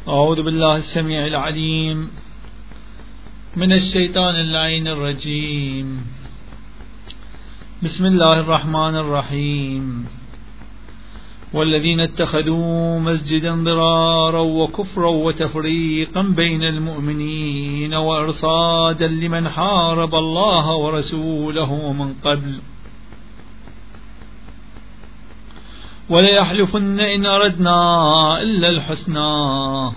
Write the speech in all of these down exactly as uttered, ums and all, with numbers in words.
أعوذ بالله السميع العليم من الشيطان اللعين الرجيم. بسم الله الرحمن الرحيم. والذين اتخذوا مسجدا ضرارا وكفرا وتفريقا بين المؤمنين وإرصادا لمن حارب الله ورسوله من قبل وليحلفن إن أردنا إلا الحسنى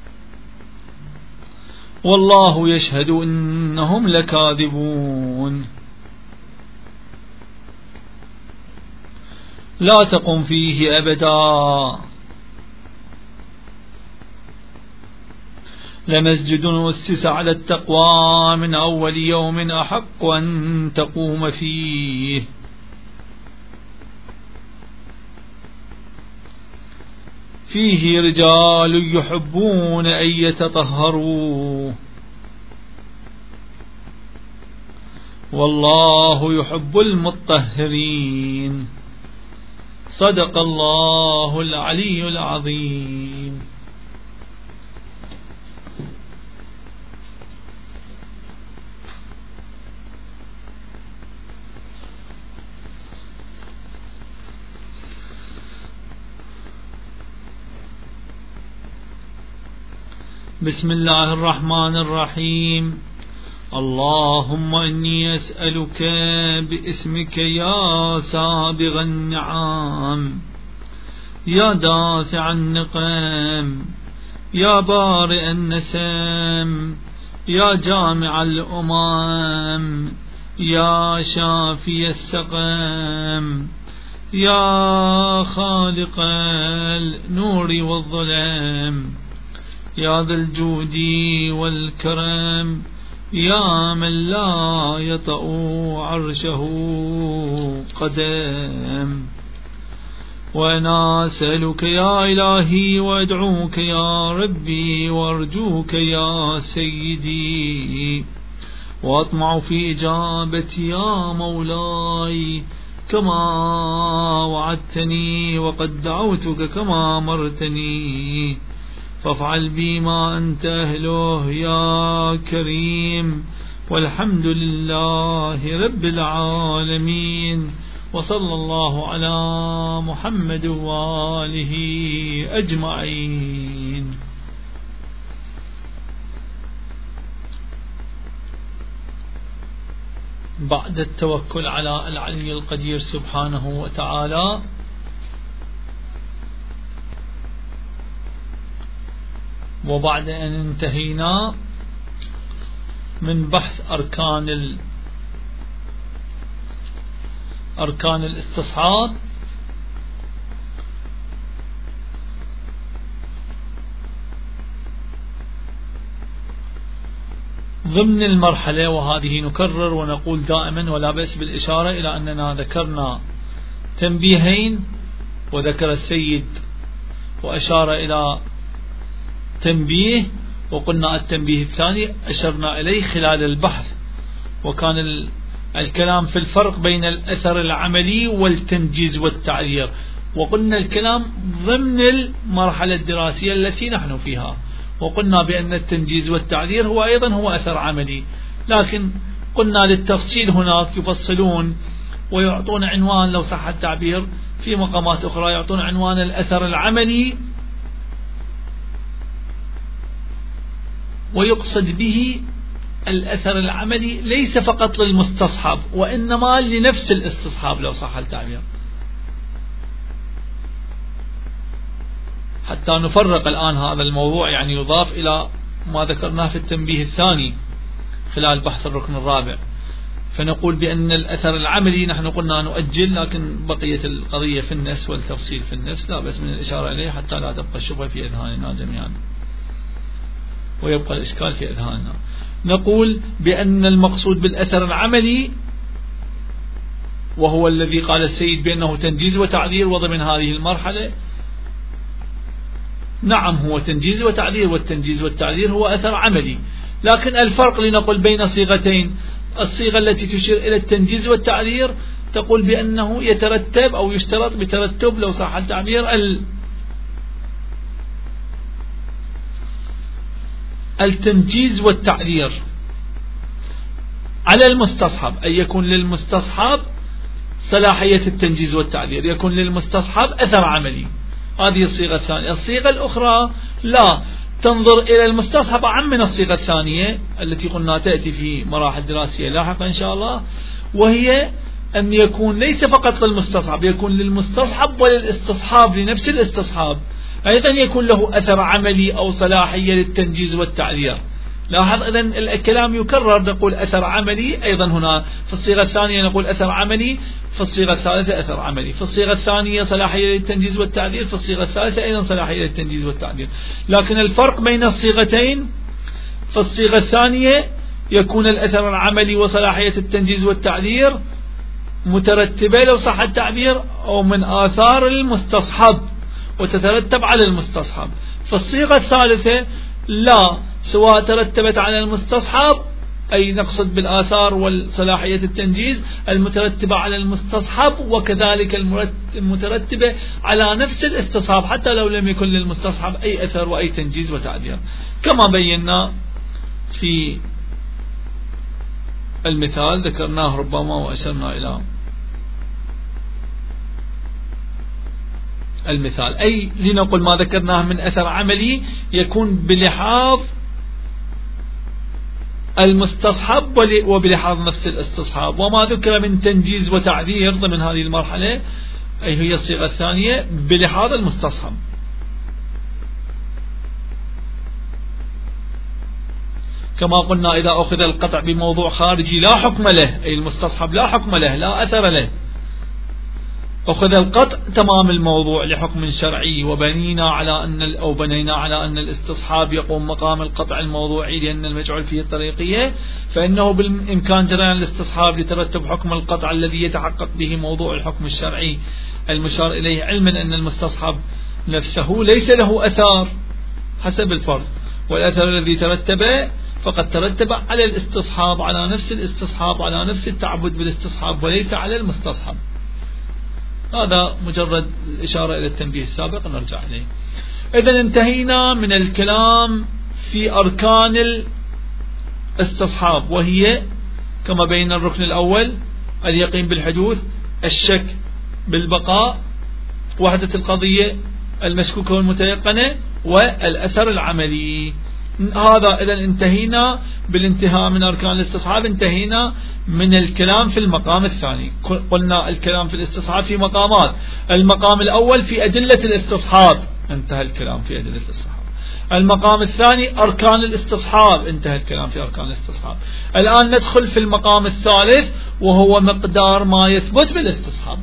والله يشهد إنهم لكاذبون. لا تقم فيه أبدا لمسجد أسس على التقوى من أول يوم أحق أن تقوم فيه فيه رجال يحبون أن يتطهروا والله يحب المطهرين. صدق الله العلي العظيم. بسم الله الرحمن الرحيم. اللهم إني أسألك باسمك يا سابغ النعم يا دافع النقم يا بارئ النسم يا جامع الأمم يا شافي السقم يا خالق النور والظلم يا ذا الجود والكرم يا من لا يطأ عرشه قدم. وأنا أسألك يا إلهي وأدعوك يا ربي وأرجوك يا سيدي وأطمع في إجابتي يا مولاي كما وعدتني وقد دعوتك كما أمرتني فافعل بي ما أنت أهله يا كريم. والحمد لله رب العالمين وصلى الله على محمد وآله أجمعين. بعد التوكل على العلي القدير سبحانه وتعالى وبعد أن انتهينا من بحث أركان ال... أركان الاستصحاب ضمن المرحلة، وهذه نكرر ونقول دائما ولا بأس بالإشارة إلى أننا ذكرنا تنبيهين وذكر السيد وأشار إلى تنبيه وقلنا التنبيه الثاني أشرنا إليه خلال البحث، وكان الكلام في الفرق بين الأثر العملي والتنجيز والتعذير، وقلنا الكلام ضمن المرحلة الدراسية التي نحن فيها، وقلنا بأن التنجيز والتعذير هو أيضا هو أثر عملي، لكن قلنا للتفصيل هناك يفصلون ويعطون عنوان لو صح التعبير في مقامات أخرى يعطون عنوان الأثر العملي، ويقصد به الأثر العملي ليس فقط للمستصحب وإنما لنفس الاستصحاب لو صح التعبير، حتى نفرق الآن هذا الموضوع، يعني يضاف إلى ما ذكرناه في التنبيه الثاني خلال بحث الركن الرابع، فنقول بأن الأثر العملي نحن قلنا نؤجل، لكن بقية القضية في النفس والتفصيل في النفس لا بس من الإشارة إليه حتى لا تبقى الشبهة في أذهاننا جميعا ويبقى الإشكال في أذهاننا. نقول بأن المقصود بالأثر العملي وهو الذي قال السيد بأنه تنجيز وتعذير، وضمن هذه المرحلة نعم هو تنجيز وتعذير، والتنجيز والتعذير هو أثر عملي، لكن الفرق لنقول بين صيغتين، الصيغة التي تشير إلى التنجيز والتعذير تقول بأنه يترتب أو يشترط بترتب لو صح التعبير التنجيز والتعذير على المستصحب، أي يكون للمستصحب صلاحية التنجيز والتعذير، يكون للمستصحب أثر عملي. هذه الصيغة الثانية. الصيغة الأخرى لا، تنظر إلى المستصحب أعم من الصيغة الثانية التي قلنا تأتي في مراحل دراسية لاحقا إن شاء الله، وهي أن يكون ليس فقط للمستصحب، يكون للمستصحب وللاستصحاب لنفس الاستصحاب أيضا يكون له أثر عملي أو صلاحية للتنجيز والتعذير. لاحظ إذن الكلام يكرر، نقول أثر عملي أيضا هنا في الصيغة الثانية، نقول أثر عملي في الصيغة الثالثة أثر عملي، في الصيغة الثانية صلاحية للتنجيز والتعذير، في الصيغة الثالثة أيضا صلاحية للتنجيز والتعذير. لكن الفرق بين الصيغتين، في الصيغة الثانية يكون الأثر العملي وصلاحية التنجيز والتعذير مترتبة لو صح التعبير أو من آثار المستصحب وتترتب على المستصحب. في الصيغة الثالثة لا، سواء ترتبت على المستصحب أي نقصد بالآثار والصلاحية التنجيز المترتبة على المستصحب، وكذلك المترتبة على نفس الاستصحاب حتى لو لم يكن للمستصحب أي أثر وأي تنجيز وتعذير، كما بينا في المثال ذكرناه ربما وأشرنا إلى المثال. أي لنقل ما ذكرناه من أثر عملي يكون بلحاظ المستصحب وبلحاظ نفس الاستصحاب، وما ذكر من تنجيز وتعذير ضمن هذه المرحلة أي هي الصيغة الثانية بلحاظ المستصحب. كما قلنا إذا أخذ القطع بموضوع خارجي لا حكم له، أي المستصحب لا حكم له لا أثر له، أخذ القطع تمام الموضوع لحكم شرعي وبنينا على أن أو بنينا على أن الاستصحاب يقوم مقام القطع الموضوعي لأن المجعول فيه الطريقية، فإنه بالإمكان جريان الاستصحاب لترتب حكم القطع الذي يتحقق به موضوع الحكم الشرعي المشار إليه، علما أن المستصحب نفسه ليس له أثار حسب الفرض، والأثر الذي ترتبه فقد ترتب على الاستصحاب، على نفس الاستصحاب، على نفس التعبد بالاستصحاب وليس على المستصحب. هذا مجرد الإشارة إلى التنبيه السابق نرجع إليه. إذن انتهينا من الكلام في أركان الاستصحاب، وهي كما بين الركن الأول اليقين بالحدوث، الشك بالبقاء، وحدة القضية المشكوكة والمتيقنة، والأثر العملي. هذا إذن انتهينا بالانتهاء من أركان الاستصحاب، انتهينا من الكلام في المقام الثاني. قلنا الكلام في الاستصحاب في مقامات، المقام الأول في أدلة الاستصحاب انتهى الكلام في أدلة الاستصحاب، المقام الثاني أركان الاستصحاب انتهى الكلام في أركان الاستصحاب. الآن ندخل في المقام الثالث وهو مقدار ما يثبت بالاستصحاب،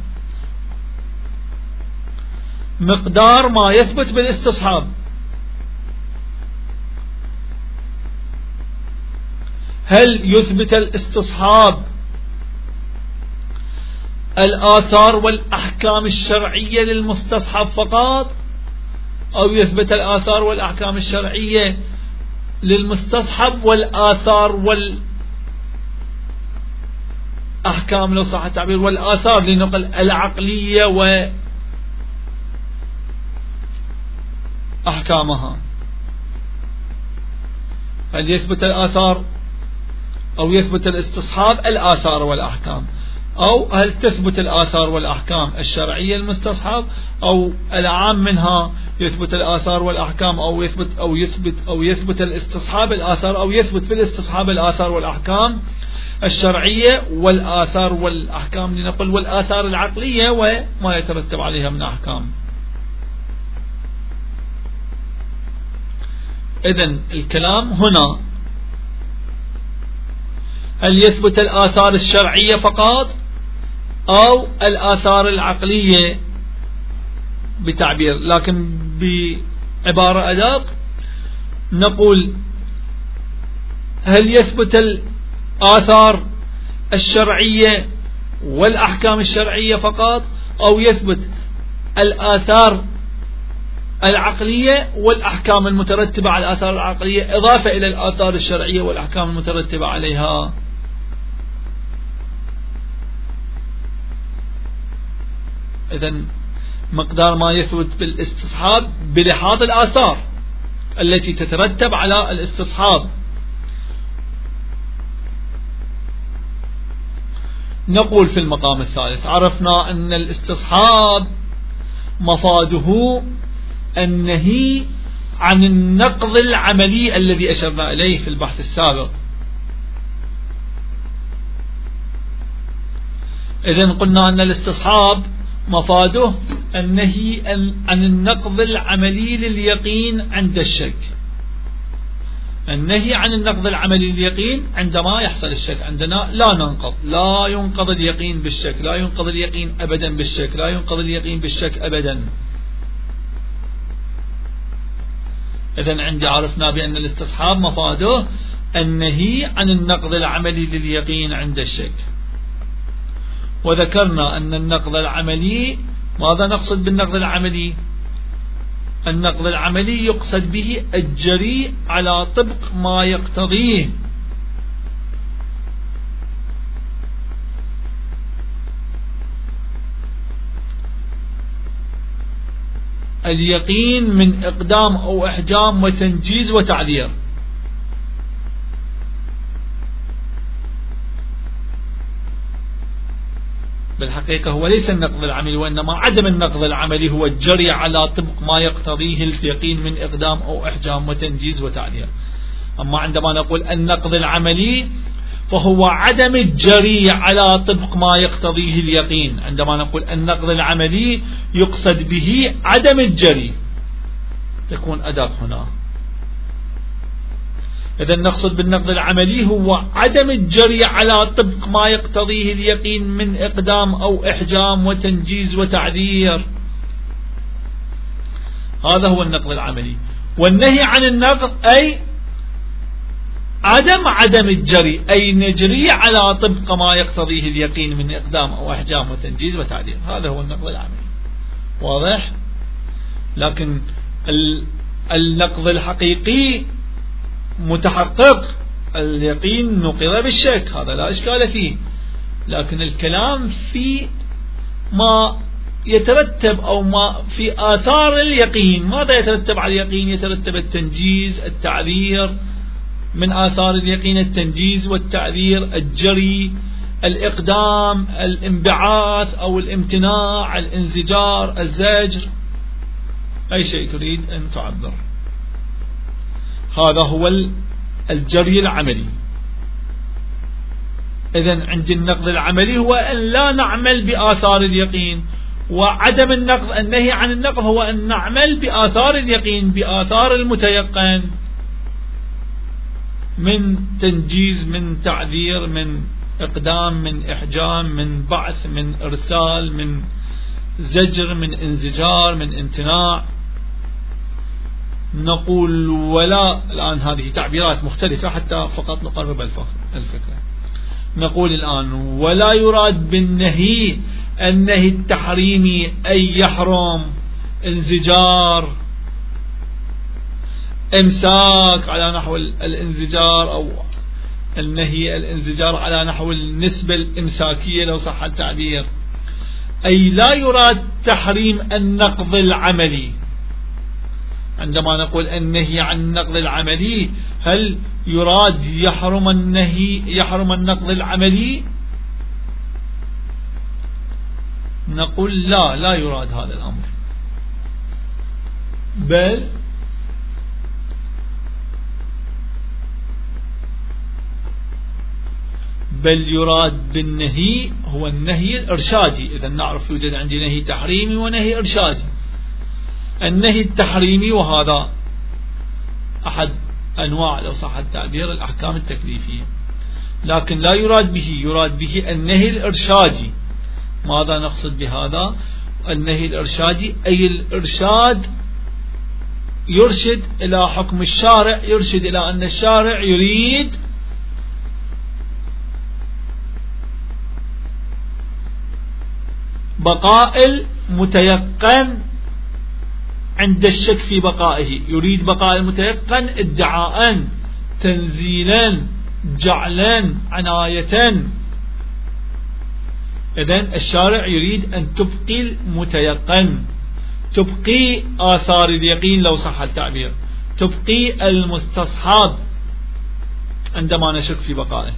مقدار ما يثبت بالاستصحاب. هل يثبت الاستصحاب الآثار والأحكام الشرعية للمستصحب فقط، أو يثبت الآثار والأحكام الشرعية للمستصحب والآثار والأحكام لو صح التعبير والآثار لنقل العقلية وأحكامها؟ هل يثبت الآثار أو يثبت الاستصحاب الآثار والأحكام، أو هل تثبت الآثار والأحكام الشرعية المستصحب، أو العام منها يثبت الآثار والأحكام، أو يثبت أو يثبت أو يثبت الاستصحاب الآثار، أو يثبت في الاستصحاب الآثار والأحكام الشرعية والآثار والأحكام لنقل والآثار العقلية وما يترتب عليها من أحكام. إذن الكلام هنا هل يثبت الآثار الشرعية فقط أو الآثار العقلية بتعبير، لكن بعبارة أدق نقول هل يثبت الآثار الشرعية والأحكام الشرعية فقط، أو يثبت الآثار العقلية والأحكام المترتبة على الآثار العقلية إضافة إلى الآثار الشرعية والأحكام المترتبة عليها. إذن مقدار ما يثبت بالاستصحاب بلحاظ الآثار التي تترتب على الاستصحاب. نقول في المقام الثالث عرفنا أن الاستصحاب مفاده النهي عن النقض العملي الذي أشرنا إليه في البحث السابق. إذن قلنا أن الاستصحاب مفاده النهي عن النقض العملي لليقين عند الشك. النهي عن النقض العملي لليقين عندما يحصل الشك. عندنا لا ننقض، لا ينقض اليقين بالشك، لا ينقض اليقين أبدا بالشك، لا ينقض اليقين بالشك أبدا. إذن عندي عرفنا بأن الاستصحاب مفاده النهي عن النقض العملي لليقين عند الشك. وذكرنا أن النقض العملي، ماذا نقصد بالنقض العملي؟ النقض العملي يقصد به الجري على طبق ما يقتضيه اليقين من إقدام أو إحجام وتنجيز وتعذير. بالحقيقة هو ليس النقض العملي، وإنما عدم النقض العملي هو الجري على طبق ما يقتضيه اليقين من إقدام أو إحجام وتنجيز وتعذير. أما عندما نقول النقض العملي فهو عدم الجري على طبق ما يقتضيه اليقين. عندما نقول النقض العملي يقصد به عدم الجري، تكون أداة هنا. إذا نقصد بالنقض العملي هو عدم الجري على طبق ما يقتضيه اليقين من إقدام أو إحجام وتنجيز وتعذير. هذا هو النقض العملي. والنهي عن النقض أي عدم عدم الجري، أي نجري على طبق ما يقتضيه اليقين من إقدام أو إحجام وتنجيز وتعذير. هذا هو النقض العملي. واضح؟ لكن النقض الحقيقي متحقق، اليقين نقض بالشك، هذا لا إشكال فيه. لكن الكلام في ما يترتب أو ما في آثار اليقين. ماذا يترتب على اليقين؟ يترتب التنجيز، التعذير. من آثار اليقين التنجيز والتعذير، الجري، الإقدام، الانبعاث أو الامتناع، الانزجار، الزجر، أي شيء تريد أن تعبر. هذا هو الجري العملي. إذن عند النقض العملي هو أن لا نعمل بآثار اليقين، وعدم النقض النهي عن النقض هو أن نعمل بآثار اليقين، بآثار المتيقن من تنجيز، من تعذير، من إقدام، من إحجام، من بعث، من إرسال، من زجر، من انزجار، من امتناع. نقول ولا، الآن هذه تعبيرات مختلفة حتى فقط نقرب الفكرة. نقول الآن ولا يراد بالنهي النهي التحريمي أي يحرم، انزجار، امساك على نحو الانزجار، أو النهي الانزجار على نحو النسبة الامساكية لو صح التعبير. أي لا يراد تحريم النقض العملي. عندما نقول النهي عن النقض العملي، هل يراد يحرم النهي يحرم النقض العملي؟ نقول لا، لا يراد هذا الأمر، بل بل يراد بالنهي هو النهي الإرشادي. إذا نعرف يوجد عندي نهي تحريمي ونهي إرشادي. النهي التحريمي وهذا أحد أنواع لو صح التعبير الأحكام التكليفية، لكن لا يراد به، يراد به النهي الإرشادي. ماذا نقصد بهذا؟ النهي الإرشادي أي الإرشاد يرشد إلى حكم الشارع، يرشد إلى أن الشارع يريد بقاء المتيقن عند الشك في بقائه، يريد بقاء المتيقن ادعاء، تنزيلا، جعلا، عناية. إذن الشارع يريد أن تبقي المتيقن، تبقي آثار اليقين لو صح التعبير، تبقي المستصحاب عندما نشك في بقائه.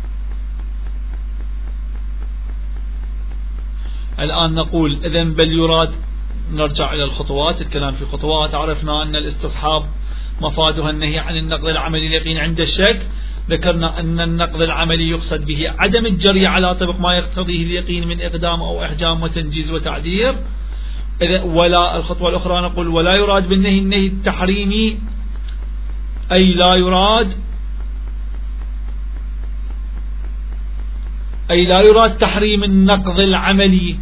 الآن نقول إذن بل يراد، نرجع إلى الخطوات، الكلام في خطوات. عرفنا أن الاستصحاب مفادها النهي عن النقض العملي اليقين عند الشك. ذكرنا أن النقض العملي يقصد به عدم الجري على طبق ما يقتضيه اليقين من إقدام أو إحجام وتنجيز وتعذير. ولا الخطوة الأخرى نقول ولا يراد بالنهي النهي التحريمي، أي لا يراد أي لا يراد تحريم النقض العملي.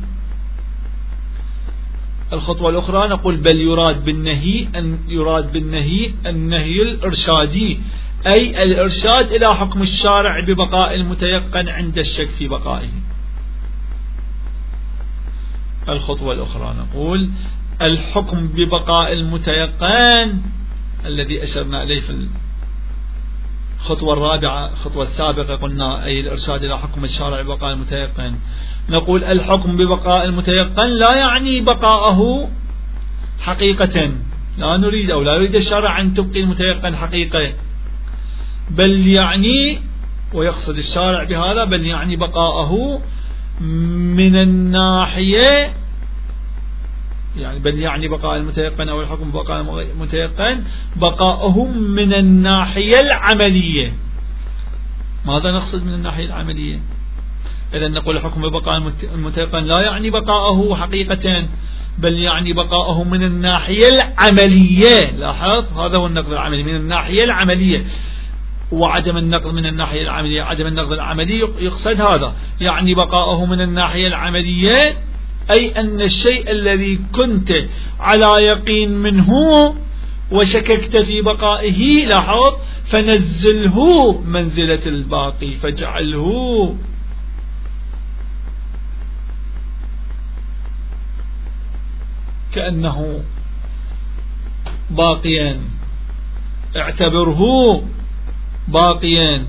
الخطوة الأخرى نقول بل يراد بالنهي أن يراد بالنهي النهي الإرشادي، أي الإرشاد إلى حكم الشارع ببقاء المتيقن عند الشك في بقائه. الخطوة الأخرى نقول الحكم ببقاء المتيقن الذي أشرنا إليه في الخطوة الرابعة، الخطوة السابقة قلنا أي الإرشاد إلى حكم الشارع ببقاء المتيقن. نقول الحكم ببقاء المتيقن لا يعني بقاءه حقيقة، لا نريد أو لا يريد الشارع أن تبقي المتيقن حقيقة، بل يعني، ويقصد الشارع بهذا، بل يعني بقاءه من الناحية، يعني بل يعني بقاء المتيقن أو الحكم بقاء المتيقن بقاءه من الناحية العملية. ماذا نقصد من الناحية العملية؟ إذا نقول الحكم ببقاء المتيقن لا يعني بقاءه حقيقة، بل يعني بقاءه من الناحية العملية. لاحظ هذا هو النقد العملي، من الناحية العملية. وعدم النقد من الناحية العملية، عدم النقد العملي يقصد هذا، يعني بقاءه من الناحية العملية، أي أن الشيء الذي كنت على يقين منه وشككت في بقائه، لاحظ، فنزله منزلة الباقي، فاجعله كأنه باقيا، اعتبره باقيا،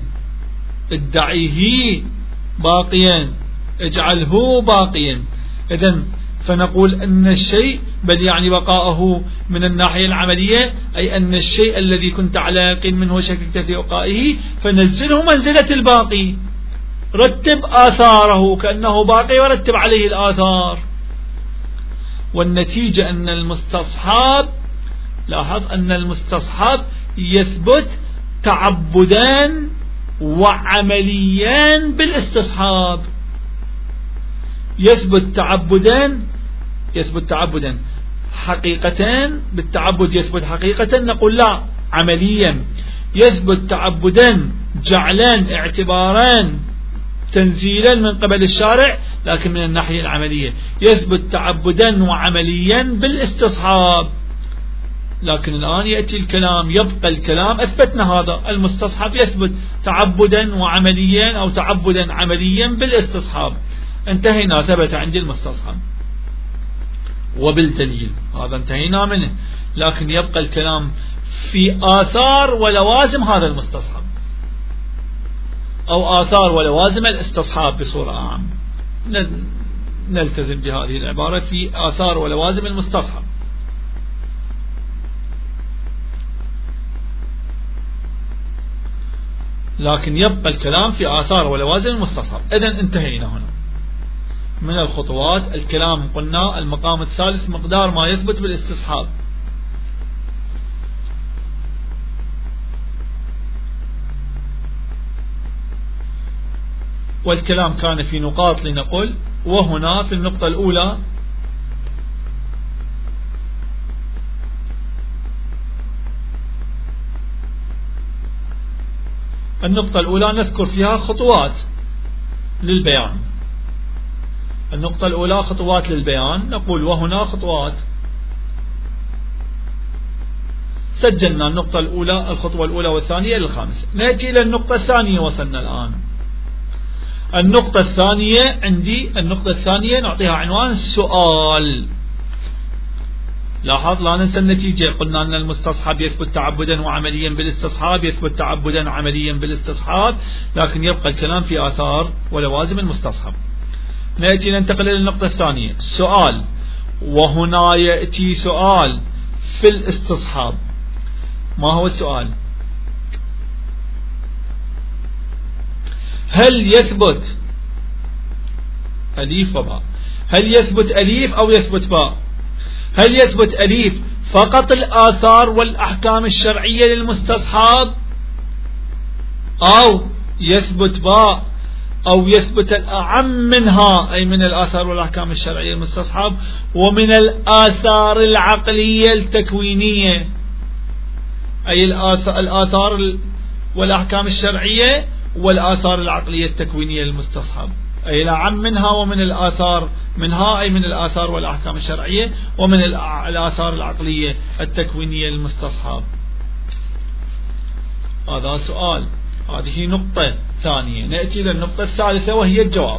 ادعيه باقيا، اجعله باقيا. إذن فنقول أن الشيء بل يعني بقاءه من الناحية العملية، أي أن الشيء الذي كنت على يقين منه وشككت في بقائه فنزله منزلة الباقي، رتب آثاره كأنه باقي ورتب عليه الآثار. والنتيجة أن المستصحاب، لاحظ أن المستصحاب يثبت تعبدان وعمليان بالاستصحاب. يثبت تعبدان يثبت تعبدا حقيقتان، بالتعبد يثبت حقيقة، نقول لا عمليا. يثبت تعبدان جعلان اعتباران تنزيلا من قبل الشارع، لكن من الناحية العملية. يثبت تعبدا وعمليا بالاستصحاب. لكن الآن يأتي الكلام، يبقى الكلام، أثبتنا هذا المستصحب يثبت تعبدا وعمليا أو تعبدا عمليا بالاستصحاب، انتهينا، ثبت عندي المستصحب وبالدليل، هذا انتهينا منه. لكن يبقى الكلام في آثار ولوازم هذا المستصحب، أو آثار ولوازم الاستصحاب بصورة عامة. نلتزم بهذه العبارة في آثار ولوازم المستصحب. لكن يبقى الكلام في آثار ولوازم المستصحب. إذن انتهينا هنا من الخطوات. الكلام قلنا المقام الثالث مقدار ما يثبت بالاستصحاب. والكلام كان في نقاط لنقل، وهنا في النقطة الأولى النقطة الأولى نذكر فيها خطوات للبيان. النقطة الأولى خطوات للبيان، نقول وهنا خطوات. سجلنا النقطة الأولى، الخطوة الأولى والثانية للخامسة. نأتي إلى النقطة الثانية، وصلنا الآن. النقطة الثانية عندي، النقطة الثانية نعطيها عنوان سؤال. لاحظ لا ننسى النتيجة، قلنا أن المستصحب يثبت تعبدا وعمليا بالاستصحاب، يثبت تعبدا عمليا بالاستصحاب، لكن يبقى الكلام في آثار ولوازم المستصحب. نأتي ننتقل إلى النقطة الثانية، سؤال. وهنا يأتي سؤال في الاستصحاب، ما هو السؤال؟ هل يثبت أليف وباء؟ هل يثبت أليف أو يثبت باء؟ هل يثبت أليف فقط الآثار والأحكام الشرعية للمستصحاب، أو يثبت باء أو يثبت الأعم منها، أي من الآثار والأحكام الشرعية للمستصحاب ومن الآثار العقلية التكوينية، أي الآثار والأحكام الشرعية والآثار العقلية التكوينية للمستصحب، أي الأعم منها ومن الآثار منها، أي من الآثار والأحكام الشرعية ومن الآثار العقلية التكوينية للمستصحب. هذا سؤال. هذه نقطة ثانية. نأتي إلى النقطة الثالثة وهي الجواب.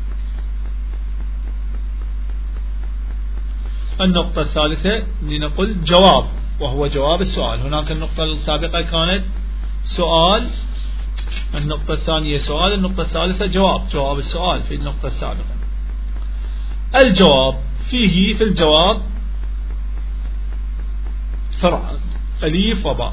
النقطة الثالثة لنقول جواب، وهو جواب السؤال. هناك النقطة السابقة كانت سؤال، النقطة الثانية سؤال، النقطة الثالثة جواب، جواب السؤال في النقطة السابقة. الجواب فيه في الجواب فرع أليف وباء.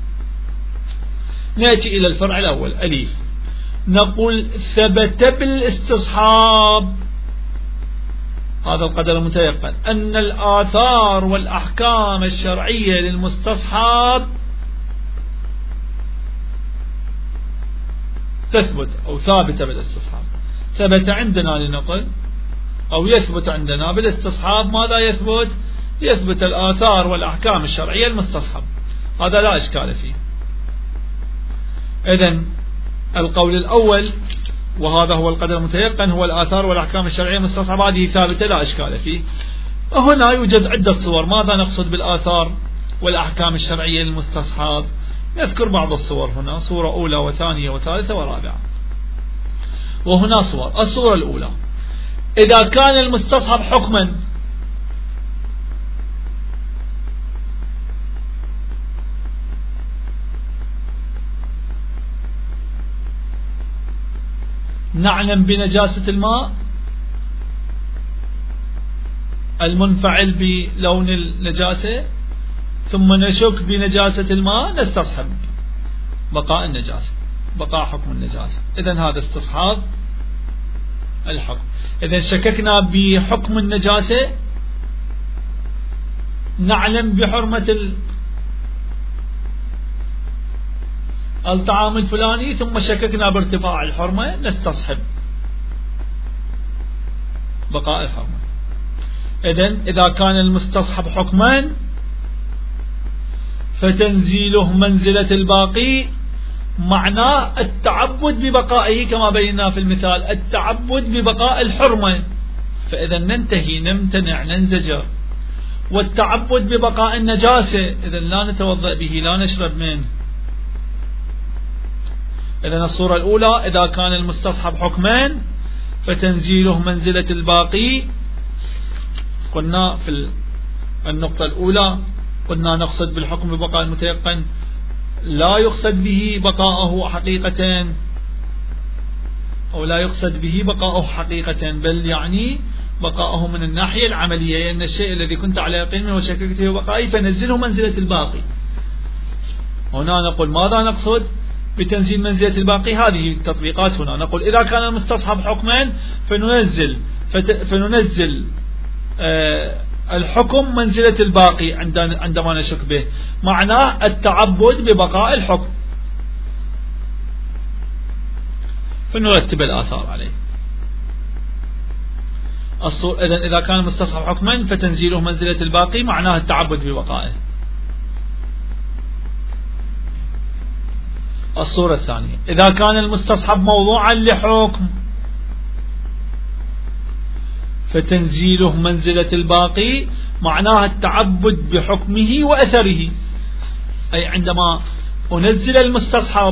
نأتي إلى الفرع الأول أليف، نقول ثبت بالاستصحاب، هذا القدر المتيقن، أن الآثار والأحكام الشرعية للمستصحاب تثبت أو ثابتة بالاستصحاب. ثبت عندنا لنقل أو يثبت عندنا بالاستصحاب ماذا يثبت؟ يثبت الآثار والأحكام الشرعية المستصحب، هذا لا إشكال فيه. إذن القول الأول وهذا هو القدر المتيقن هو الآثار والأحكام الشرعية المستصحبة، هذه ثابتة لا إشكال فيه. وهنا يوجد عدة صور. ماذا نقصد بالآثار والأحكام الشرعية المستصحب؟ نذكر بعض الصور هنا، صورة أولى وثانية وثالثة ورابعة. وهنا صور. الصورة الأولى إذا كان المستصحب حكما، نعلم بنجاسة الماء المنفعل بلون النجاسة ثم نشك بنجاسة الماء، نستصحب بقاء النجاسة، بقاء حكم النجاسة. إذن هذا استصحاب الحكم. إذن شككنا بحكم النجاسة، نعلم بحرمة الطعام الفلاني ثم شككنا بارتفاع الحرمة، نستصحب بقاء الحرمة. إذن إذا كان المستصحب حكما فتنزيله منزلة الباقي معناه التعبد ببقائه كما بينا في المثال، التعبد ببقاء الحرمة، فإذا ننتهي نمتنع ننزجر. والتعبد ببقاء النجاسة إذا لا نتوضأ به لا نشرب منه. إذا الصورة الأولى إذا كان المستصحب حكمان فتنزيله منزلة الباقي، قلنا في النقطة الأولى قلنا نقصد بالحكم ببقاء المتيقن لا يقصد به بقاءه حقيقة أو لا يقصد به بقاءه حقيقة، بل يعني بقاءه من الناحية العملية، أن الشيء الذي كنت على يقين منه وشككت فيه بقائي فنزله منزلة الباقي. هنا نقول ماذا نقصد بتنزيل منزلة الباقي؟ هذه التطبيقات. هنا نقول إذا كان المستصحب حكما فننزل فننزل آه الحكم منزلة الباقي عندما نشك به، معناه التعبد ببقاء الحكم، فنرتب الآثار عليه. إذن إذا كان المستصحب حكما فتنزيله منزلة الباقي معناه التعبد ببقائه. الصورة الثانية إذا كان المستصحب موضوعا لحكم فتنزيله منزلة الباقي معناها التعبد بحكمه وأثره، أي عندما أنزل المستصحب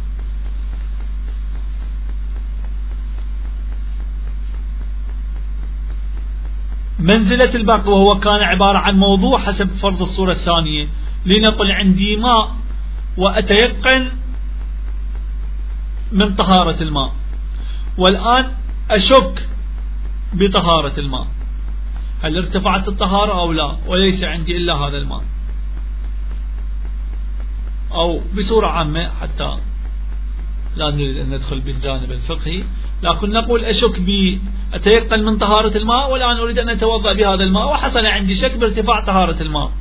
منزلة الباقي وهو كان عبارة عن موضوع حسب فرض الصورة الثانية، لنقل عندي ماء وأتيقن من طهارة الماء، والآن أشك بطهارة الماء، هل ارتفعت الطهارة أو لا، وليس عندي إلا هذا الماء. أو بصورة عامة حتى لا نريد أن ندخل بالجانب الفقهي، لكن نقول أشك بأتيقن من طهارة الماء والآن أريد أن أتوضأ بهذا الماء وحصل عندي شك بارتفاع طهارة الماء.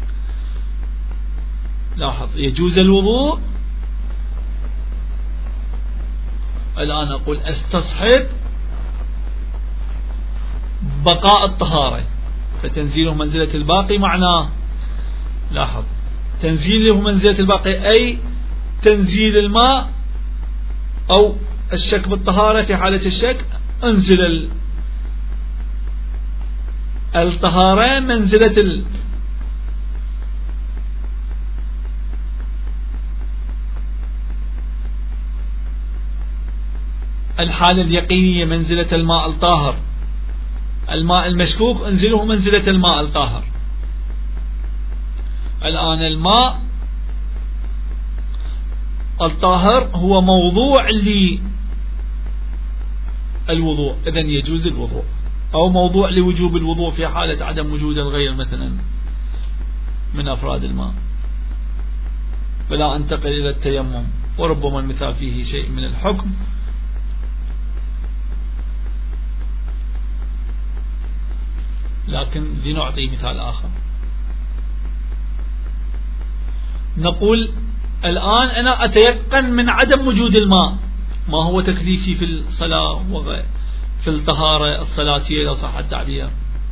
لاحظ يجوز الوضوء. الآن أقول أستصحب بقاء الطهارة، فتنزيله منزلة الباقي معناه، لاحظ تنزيله منزلة الباقي أي تنزيل الماء أو الشك بالطهارة. في حالة الشك انزل الطهارة منزلة ال الحالة اليقينية منزلة الماء الطاهر. الماء المشكوك انزله منزلة الماء الطاهر. الآن الماء الطاهر هو موضوع للوضوء، إذن يجوز الوضوء، أو موضوع لوجوب الوضوء في حالة عدم وجود الغير مثلا من أفراد الماء. فلا أنتقل إلى التيمم، وربما المثال فيه شيء من الحكم، لكن لنعطي مثال آخر. نقول الآن أنا أتيقن من عدم وجود الماء، ما هو تكليفي في الصلاة وفي الطهارة الصلاتية لو صح التعبير؟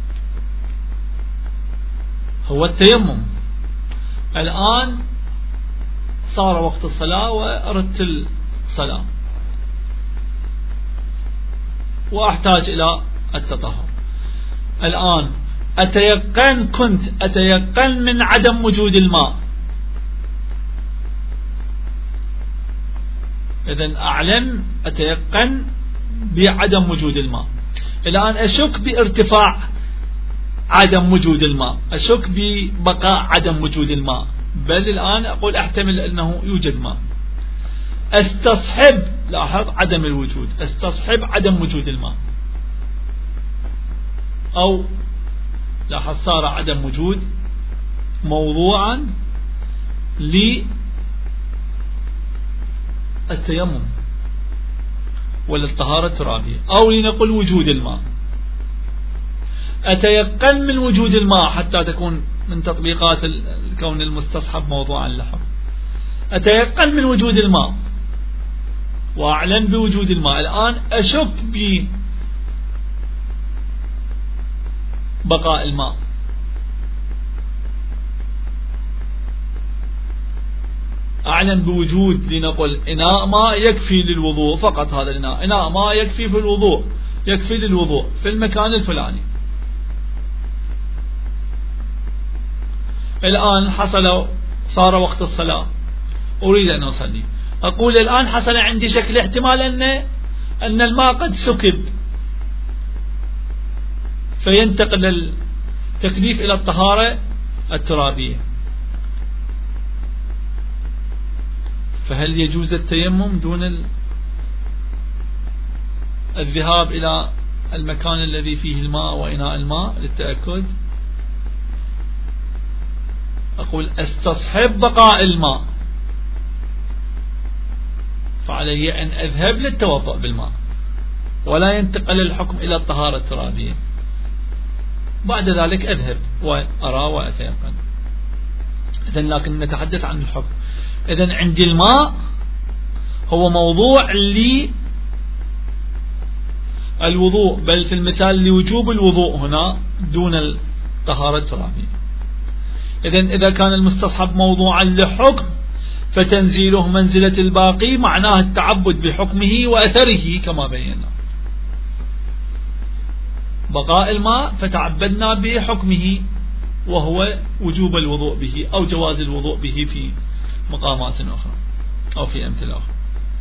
هو التيمم. الآن صار وقت الصلاة وأردت الصلاة وأحتاج إلى التطهر. الآن أتيقن كنت أتيقن من عدم وجود الماء، إذن أعلم أتيقن بعدم وجود الماء. الآن أشك بارتفاع عدم وجود الماء، أشك ببقاء عدم وجود الماء، بل الآن أقول أحتمل أنه يوجد ماء. استصحب، لاحظ عدم الوجود، استصحب عدم وجود الماء، أو لاحظ صار عدم وجود موضوعا للتيمم وللطهارة الترابية، أو لنقول وجود الماء. أتيقن من وجود الماء حتى تكون من تطبيقات الكون المستصحب موضوعا لحظ. أتيقن من وجود الماء وأعلم بوجود الماء. الآن أشك ببقاء الماء، أعلم بوجود لنقل إناء ماء يكفي للوضوء فقط، هذا الإناء إناء ماء يكفي في الوضوء، يكفي للوضوء في المكان الفلاني. الآن حصل صار وقت الصلاة، أريد أن أصلي، أقول الآن حصل عندي شكل احتمال أن أن الماء قد سكب، فينتقل التكليف إلى الطهارة الترابية. فهل يجوز التيمم دون الذهاب إلى المكان الذي فيه الماء وإناء الماء للتأكد؟ أقول استصحب بقاء الماء، فعلي أن أذهب للتوضؤ بالماء ولا ينتقل الحكم إلى الطهارة الترابية. بعد ذلك أذهب وأرى وأتيقن. إذن لكن نتحدث عن الحكم. إذن عندي الماء هو موضوع للوضوء، بل في المثال لوجوب الوضوء هنا دون الطهارة الترابية. إذن إذا كان المستصحب موضوعا لحكم فتنزيله منزلة الباقي معناه التعبد بحكمه وأثره كما بينا. بقاء الماء فتعبدنا بحكمه وهو وجوب الوضوء به أو جواز الوضوء به في مقامات أخرى أو في أمثلة أخرى.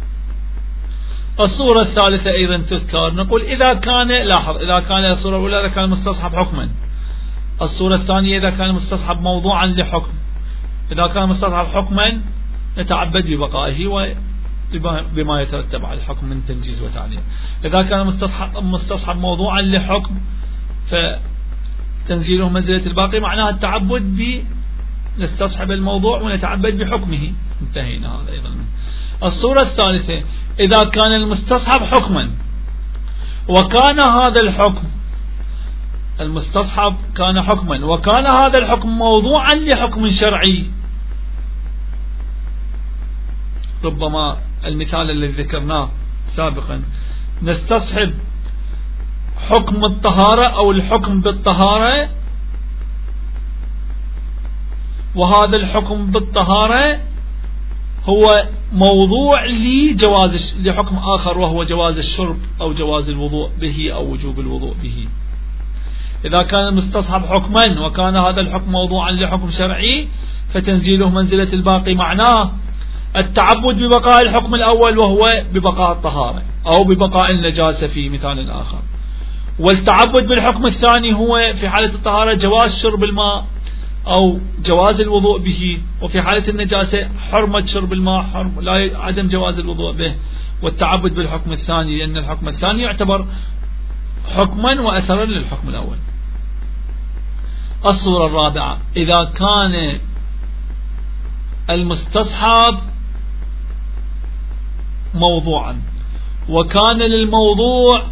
الصورة الثالثة أيضا تذكر، نقول إذا كان، لاحظ إذا كان الصورة الأولى إذا كان المستصحب حكما، الصورة الثانية إذا كان المستصحب موضوعا لحكم. إذا كان المستصحب حكما نتعبد ببقائه وبما يترتب على الحكم من تنجيز وتعليم. إذا كان المستصحب موضوعا لحكم فتنزيله منزلة الباقي معناها التعبد نستصحب الموضوع ونتعبد بحكمه. انتهينا هذا أيضا. الصورة الثالثة إذا كان المستصحب حكما وكان هذا الحكم المستصحب كان حكما وكان هذا الحكم موضوعا لحكم شرعي. ربما المثال الذي ذكرناه سابقا نستصحب حكم الطهارة أو الحكم بالطهارة، وهذا الحكم بالطهارة هو موضوع لجواز لحكم آخر وهو جواز الشرب أو جواز الوضوء به أو وجوب الوضوء به. إذا كان المستصحب حكما وكان هذا الحكم موضوعا لحكم شرعي فتنزيله منزلة الباقي معناه التعبد ببقاء الحكم الأول وهو ببقاء الطهارة أو ببقاء النجاسة في مثال آخر، والتعبد بالحكم الثاني هو في حالة الطهارة جواز شرب الماء أو جواز الوضوء به، وفي حالة النجاسة حرمة شرب الماء حرم لا عدم جواز الوضوء به، والتعبد بالحكم الثاني لأن الحكم الثاني يعتبر حكما وأثرا للحكم الأول. الصورة الرابعة إذا كان المستصحب موضوعا وكان للموضوع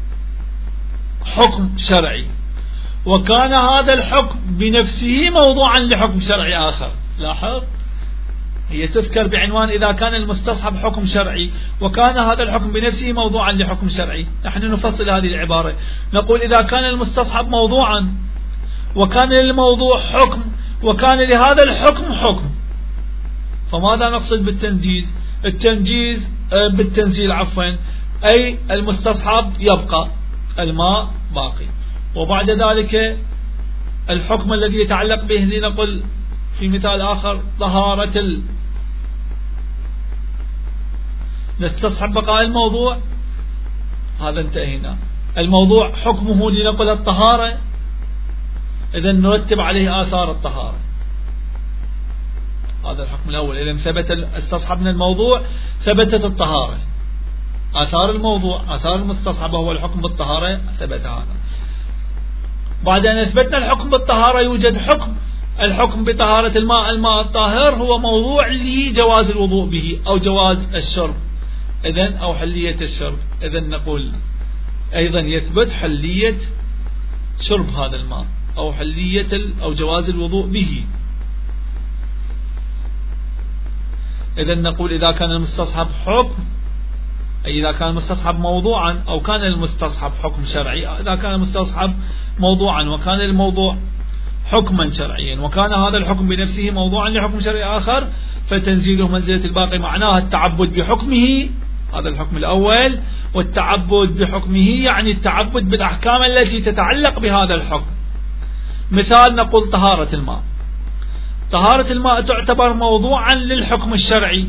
حكم شرعي وكان هذا الحكم بنفسه موضوعا لحكم شرعي آخر. لاحظ هي تذكر بعنوان إذا كان المستصحب حكم شرعي وكان هذا الحكم بنفسه موضوعا لحكم شرعي. نحن نفصل هذه العبارة نقول إذا كان المستصحب موضوعا وكان للموضوع حكم وكان لهذا الحكم حكم، فماذا نقصد بالتنجيز؟ التنجيز بالتنزيل عفوا أي المستصحب يبقى الماء باقي، وبعد ذلك الحكم الذي يتعلق به لنقل في مثال آخر طهارة ال... نستصحب بقاء الموضوع هذا انتهينا. الموضوع حكمه لنقل الطهارة إذا نرتب عليه آثار الطهارة، هذا الحكم الأول. إذا ثبت استصحبنا الموضوع ثبتت الطهارة، آثار الموضوع آثار المستصحب هو الحكم بالطهارة ثبت هذا. بعد أن أثبتنا الحكم بالطهارة يوجد حكم الحكم بطهارة الماء الماء الطاهر هو موضوع لجواز الوضوء به أو جواز الشرب إذن أو حلية الشرب. إذن نقول أيضا يثبت حلية شرب هذا الماء أو حلية أو جواز الوضوء به. إذن نقول إذا كان المستصحب حكم أي إذا كان المستصحب موضوعا أو كان المستصحب حكم شرعي، إذا كان المستصحب موضوعا وكان الموضوع حكما شرعيا وكان هذا الحكم بنفسه موضوعا لحكم شرعي آخر فتنزيله منزلة الباقي معناه التعبد بحكمه هذا الحكم الأول، والتعبد بحكمه يعني التعبد بالأحكام التي تتعلق بهذا الحكم. مثال نقول طهارة الماء، طهارة الماء تعتبر موضوعا للحكم الشرعي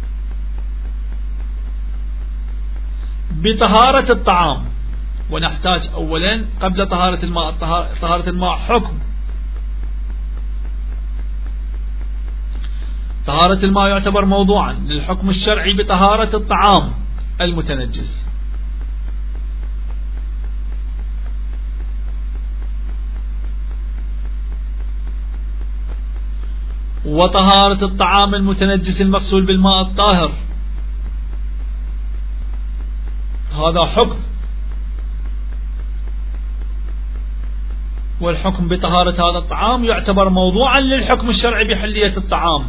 بطهارة الطعام، ونحتاج أولا قبل طهارة الماء طهارة الماء حكم. طهارة الماء يعتبر موضوعا للحكم الشرعي بطهارة الطعام المتنجس. وطهارة الطعام المتنجس المغسول بالماء الطاهر هذا حكم، والحكم بطهارة هذا الطعام يعتبر موضوعا للحكم الشرعي بحلية الطعام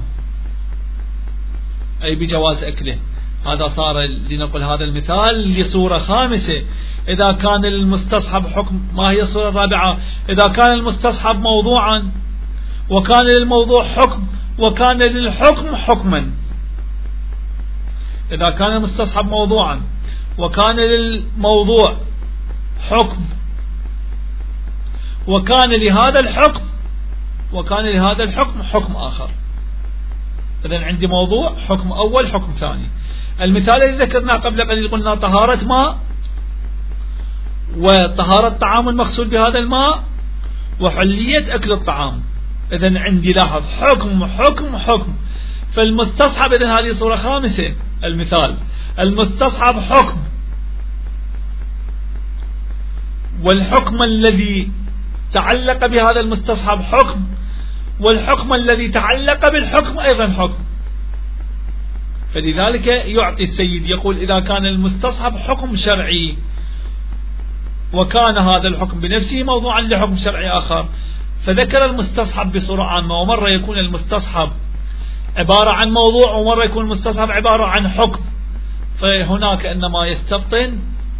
أي بجواز أكله. هذا صار لنقل هذا المثال لصورة خامسة. إذا كان المستصحب حكم، ما هي الصورة الرابعة؟ إذا كان المستصحب موضوعا وكان للموضوع حكم وكان للحكم حكما. إذا كان المستصحب موضوعا وكان للموضوع حكم وكان لهذا الحكم وكان لهذا الحكم حكم آخر. إذن عندي موضوع حكم أول حكم ثاني. المثال الذي ذكرناه قبل قليل قلنا طهارة ماء وطهارة طعام المغسول بهذا الماء وحلية أكل الطعام. إذن عندي لاحظ حكم حكم حكم. فالمستصحب إذن هذه صورة خامسة. المثال المستصحب حكم، والحكم الذي تعلق بهذا المستصحب حكم، والحكم الذي تعلق بالحكم أيضا حكم. فلذلك يعطي السيد يقول إذا كان المستصحب حكم شرعي وكان هذا الحكم بنفسه موضوعا لحكم شرعي آخر، فذكر المستصحب بصورة عامة، ومرة يكون المستصحب عبارة عن موضوع ومرة يكون المستصحب عبارة عن حكم، فهناك إنما يستبطن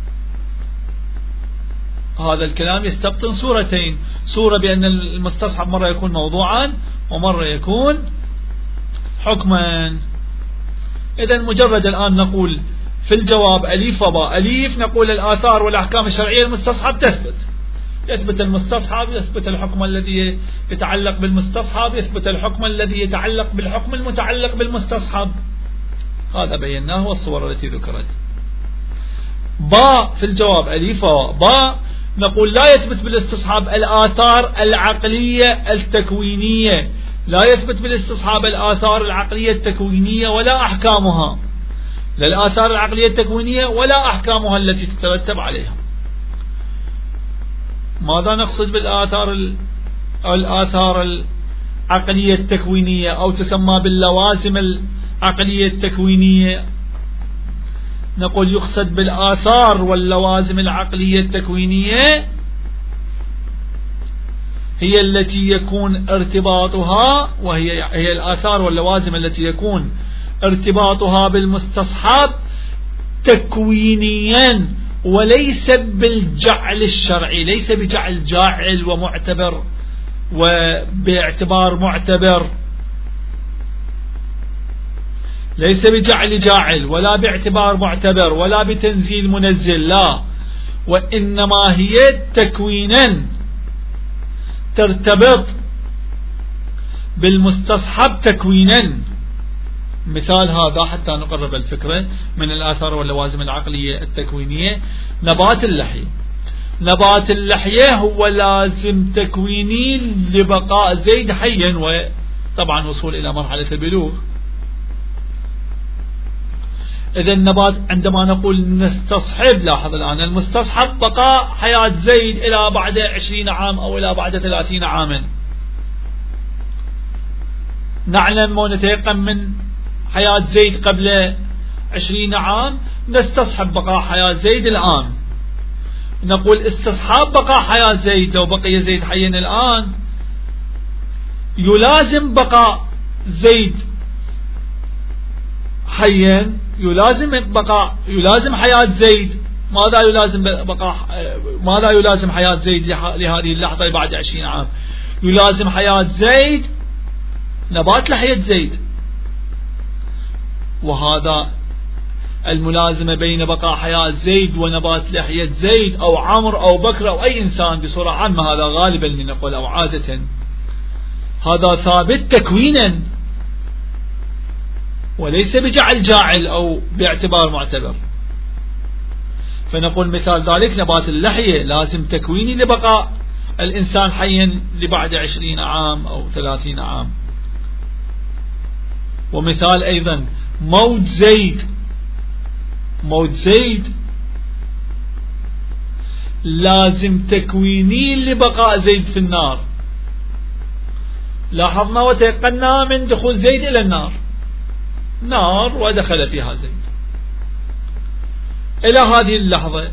هذا الكلام يستبطن صورتين، صورة بأن المستصحب مرة يكون موضوعا ومرة يكون حكما. إذن مجرد الآن نقول في الجواب أليف وباء. أليف نقول الآثار والأحكام الشرعية المستصحب تثبت، يثبت المستصحب، يثبت الحكم الذي يتعلق بالمستصحب، يثبت الحكم الذي يتعلق بالحكم المتعلق بالمستصحب، هذا بيناه والصور التي ذكرت. باء في الجواب أليف وباء. باء نقول لا يثبت بالاستصحاب الآثار العقلية التكوينية، لا يثبت بالاستصحاب الآثار العقلية التكوينية ولا أحكامها، لا الآثار العقلية التكوينية ولا أحكامها التي تترتب عليها. ماذا نقصد بالآثار الآثار العقلية التكوينية أو تسمى باللوازم العقلية التكوينية؟ نقول يقصد بالآثار واللوازم العقلية التكوينية هي التي يكون ارتباطها، وهي هي الآثار واللوازم التي يكون ارتباطها بالمستصحب تكوينيا وليس بالجعل الشرعي، ليس بجعل جاعل ومعتبر وباعتبار معتبر، ليس بجعل جاعل ولا باعتبار معتبر ولا بتنزيل منزل، لا، وإنما هي تكوينا ترتبط بالمستصحب تكوينا. مثال هذا حتى نقرب الفكرة من الآثار واللوازم العقلية التكوينية، نبات اللحية. نبات اللحية هو لازم تكويني لبقاء زيد حيا وطبعا وصول إلى مرحلة البلوغ. إذا النبات عندما نقول نستصحب، لاحظ الآن المستصحب بقاء حياة زيد إلى بعد عشرين عام أو إلى بعد ثلاثين عاما، نعلم ونتيقن من حياة زيد قبل عشرين عام، نستصحب بقاء حياة زيد الآن. نقول استصحاب بقاء حياة زيد، لو بقي زيد حيا الآن يلازم بقاء زيد حيا، يلازم بقاء يلازم حياة زيد. ماذا يلازم بقاء ماذا يلازم حياة زيد لهذه اللحظة بعد عشرين عام؟ يلازم حياة زيد نبات لحية زيد، وهذا الملازمة بين بقاء حياة زيد ونبات لحية زيد أو عمر أو بكر أو أي إنسان بصورة عامة، هذا غالبا لنقول أو عادة هذا ثابت تكوينا وليس بجعل جاعل أو باعتبار معتبر. فنقول مثال ذلك نبات اللحية لازم تكويني لبقاء الإنسان حيا لبعد عشرين عام أو ثلاثين عام. ومثال أيضا موت زيد، موت زيد لازم تكويني لبقاء زيد في النار. لاحظنا وتيقنا من دخول زيد إلى النار، نار ودخل فيها زيد إلى هذه اللحظة.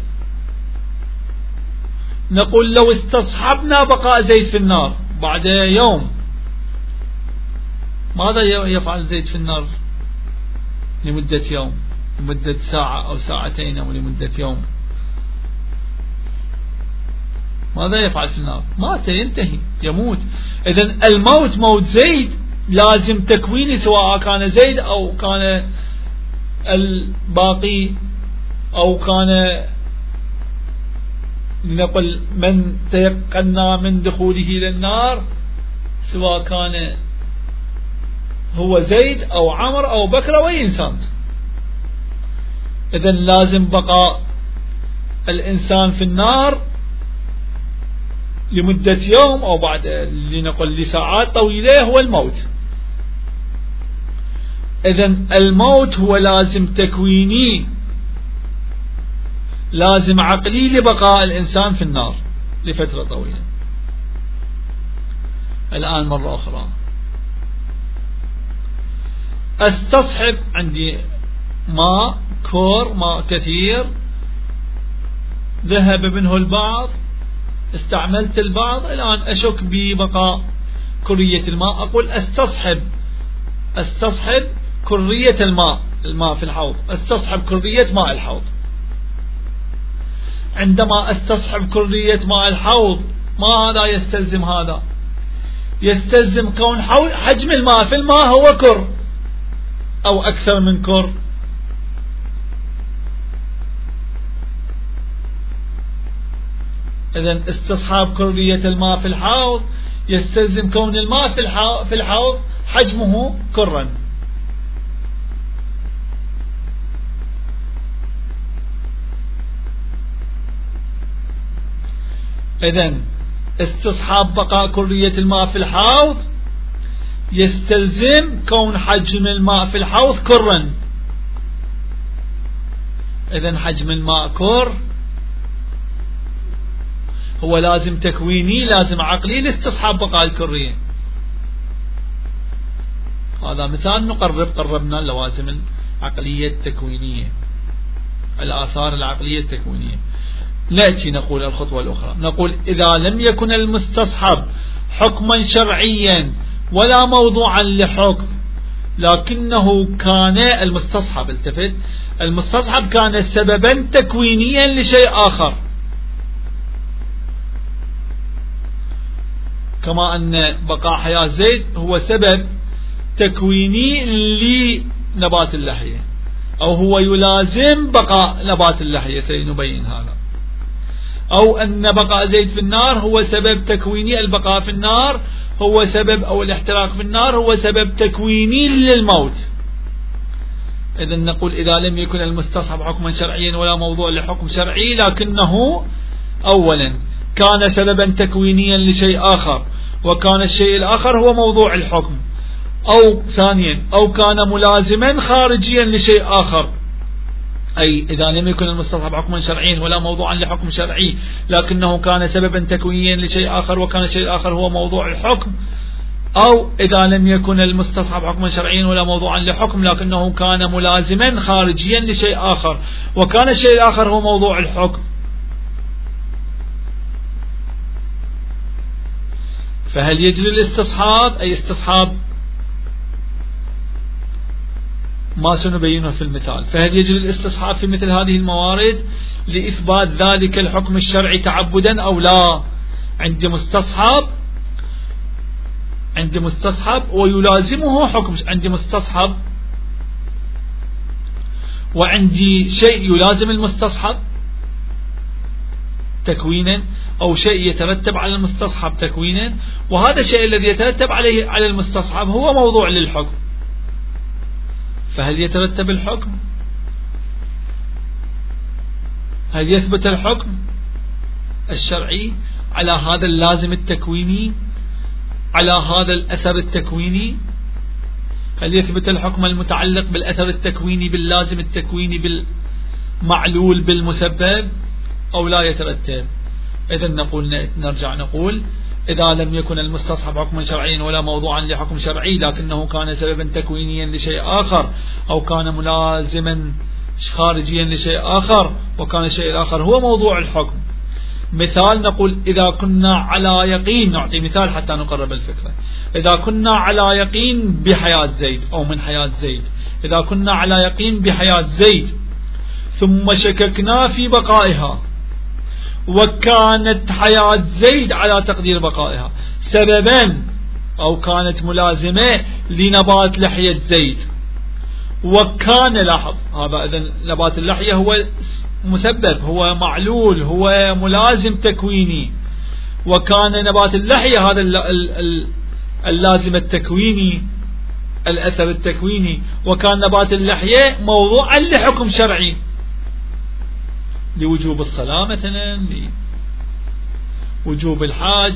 نقول لو استصحبنا بقاء زيد في النار بعد يوم، ماذا يفعل زيد في النار لمدة يوم، لمدة ساعة أو ساعتين أو لمدة يوم؟ ماذا يفعل في النار؟ مات، ينتهي، يموت. إذن الموت موت زيد لازم تكويني، سواء كان زيد أو كان الباقي أو كان نقل من تيقنا من دخوله إلى النار، سواء كان هو زيد أو عمر أو بكر أو أي إنسان. إذن لازم بقاء الإنسان في النار لمدة يوم أو بعد لنقل لساعات طويلة هو الموت. إذن الموت هو لازم تكويني، لازم عقلي لبقاء الإنسان في النار لفترة طويلة. الآن مرة أخرى استصحب عندي ماء كور، ماء كثير، ذهب منه البعض، استعملت البعض، الآن أشك ببقاء كرية الماء، أقول استصحب استصحب كرية الماء، الماء في الحوض، استصحب كرية ماء الحوض. عندما استصحب كرية ماء الحوض، ماذا يستلزم هذا؟ يستلزم كون حجم الماء في الماء هو كر أو أكثر من كر. إذن استصحاب كرية الماء في الحوض يستلزم كون الماء في الحوض حجمه كرا. إذن استصحاب بقاء كرية الماء في الحوض يستلزم كون حجم الماء في الحوض كرا. إذن حجم الماء كر هو لازم تكويني، لازم عقلي لاستصحاب بقاء الكرية. هذا مثال نقرب قربنا اللوازم العقلية التكوينية، الآثار العقلية التكوينية. نأتي نقول الخطوة الأخرى، نقول إذا لم يكن المستصحب حكما شرعيا ولا موضوعا لحكم، لكنه كان المستصحب، التفت، المستصحب كان سببا تكوينيا لشيء آخر، كما أن بقاء حياة زيد هو سبب تكويني لنبات اللحية، أو هو يلازم بقاء نبات اللحية، سنبين هذا. أو أن بقاء زيد في النار هو سبب تكويني، البقاء في النار هو سبب، أو الاحتراق في النار هو سبب تكويني للموت. إذن نقول إذا لم يكن المستصحب حكما شرعيا ولا موضوع لحكم شرعي، لكنه أولا كان سببا تكوينيا لشيء آخر، وكان الشيء الآخر هو موضوع الحكم، أو ثانيا أو كان ملازما خارجيا لشيء آخر، أي إذا لم يكن المستصحب حكما شرعيا ولا موضوعا لحكم شرعي، لكنه كان سببا تكوينيا لشيء آخر، وكان الشيء الآخر هو موضوع الحكم. أو إذا لم يكن المستصحب حكما شرعيا ولا موضوعا لحكم، لكنه كان ملازما خارجيا لشيء آخر، وكان الشيء الآخر هو موضوع الحكم. فهل يجري الاستصحاب، أي استصحاب ما سنبينه في المثال، فهل يجري الاستصحاب في مثل هذه الموارد لإثبات ذلك الحكم الشرعي تعبدا أو لا؟ عندي مستصحب، عندي مستصحب ويلازمه حكم، عندي مستصحب وعندي شيء يلازم المستصحب تكوينا، أو شيء يترتب على المستصحب تكوينا، وهذا الشيء الذي يترتب عليه على المستصحب هو موضوع للحكم. فهل يترتب الحكم؟ هل يثبت الحكم الشرعي على هذا اللازم التكويني، على هذا الأثر التكويني؟ هل يثبت الحكم المتعلق بالأثر التكويني، باللازم التكويني، بالمعلول، بالمسبب، أو لا يترتب؟ إذن نقول نرجع نقول إذا لم يكن المستصحب حكما شرعيا ولا موضوعا لحكم شرعي، لكنه كان سببا تكوينيا لشيء آخر، أو كان ملازما خارجيا لشيء آخر، وكان الشيء الآخر هو موضوع الحكم. مثال نقول إذا كنا على يقين، نعطي مثال حتى نقرب الفكرة، إذا كنا على يقين بحياة زيد أو من حياة زيد، إذا كنا على يقين بحياة زيد ثم شككنا في بقائها، وكانت حياة زيد على تقدير بقائها سببا أو كانت ملازمة لنبات لحية زيد، وكان لاحظ هذا، إذن نبات اللحية هو مسبب، هو معلول، هو ملازم تكويني، وكان نبات اللحية هذا اللازم التكويني، الأثر التكويني، وكان نبات اللحية موضوعا لحكم شرعي، لوجوب الصلاة مثلا، لوجوب الحاج،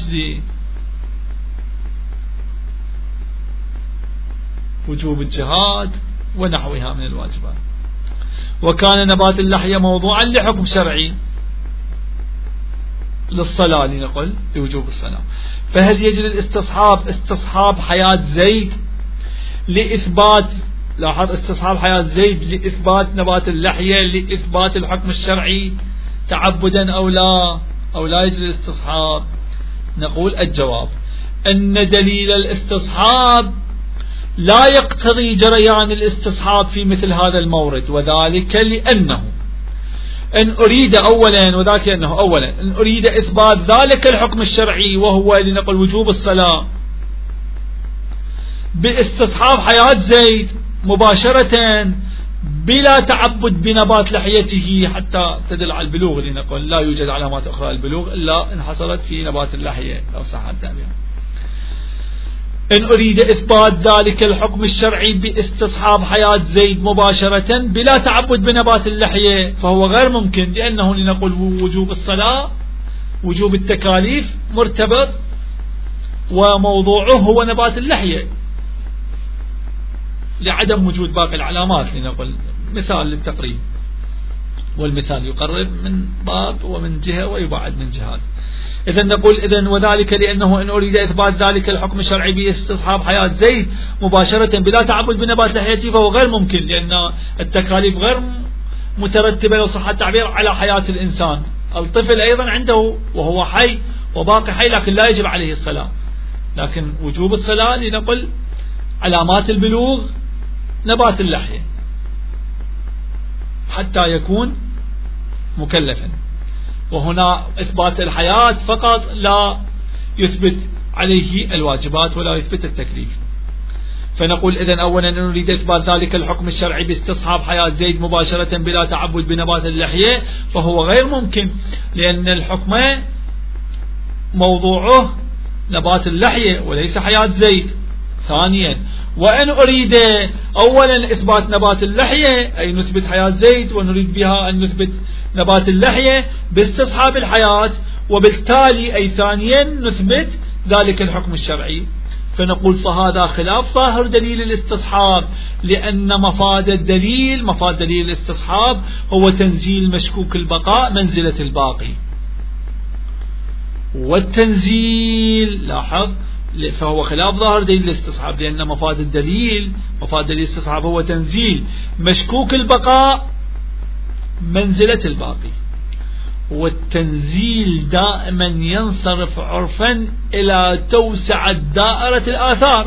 لوجوب الجهاد ونحوها من الواجبات. وكان نبات اللحية موضوعا لحكم شرعي، للصلاة لنقل لوجوب الصلاة. فهل يجري الاستصحاب استصحاب حياة زيد لإثبات، لاحظ استصحاب حياة زيد لإثبات نبات اللحية لإثبات الحكم الشرعي تعبدا أو لا أو لا يجري الاستصحاب؟ نقول الجواب أن دليل الاستصحاب لا يقتضي جريان الاستصحاب في مثل هذا المورد، وذلك لأنه إن أريد أولا وذاك أنه أولا إن أريد إثبات ذلك الحكم الشرعي وهو لنقل وجوب الصلاة باستصحاب حياة زيد مباشرة بلا تعبد بنبات لحيته حتى تدل على البلوغ لنقل، لا يوجد علامات أخرى البلوغ إلا إن حصلت في نبات اللحية لو صح التعبير. إن أريد إثبات ذلك الحكم الشرعي باستصحاب حياة زيد مباشرة بلا تعبد بنبات اللحية فهو غير ممكن، لأنه لنقول وجوب الصلاة وجوب التكاليف مرتبط وموضوعه هو نبات اللحية لعدم وجود باقي العلامات لنقول، مثال للتقريب، والمثال يقرب من باب ومن جهة ويبعد من جهات. إذن نقول إذن وذلك لأنه إن أريد إثبات ذلك الحكم الشرعي باستصحاب حياة زيد مباشرة بلا تعبد بنبات لحيته فهو غير ممكن، لأن التكاليف غير مترتبة لو صح التعبير على حياة الإنسان. الطفل أيضا عنده وهو حي وباقي حي لكن لا يجب عليه الصلاة، لكن وجوب الصلاة لنقل علامات البلوغ نبات اللحية حتى يكون مكلفا، وهنا إثبات الحياة فقط لا يثبت عليه الواجبات ولا يثبت التكليف. فنقول إذن أولا أن نريد إثبات ذلك الحكم الشرعي باستصحاب حياة زيد مباشرة بلا تعبد بنبات اللحية فهو غير ممكن، لأن الحكم موضوعه نبات اللحية وليس حياة زيد. ثانيا وأن أريد أولا إثبات نبات اللحية أي نثبت حياة زيد ونريد بها أن نثبت نبات اللحية باستصحاب الحياة، وبالتالي أي ثانيا نثبت ذلك الحكم الشرعي. فنقول فهذا خلاف ظاهر دليل الاستصحاب، لأن مفاد الدليل مفاد دليل الاستصحاب هو تنزيل مشكوك البقاء منزلة الباقي، والتنزيل لاحظ فهو خلاف ظاهر دليل الاستصحاب، لأن مفاد الدليل مفاد دليل الاستصحاب هو تنزيل مشكوك البقاء منزلة الباقي، والتنزيل دائما ينصرف عرفا إلى توسعة دائرة الآثار.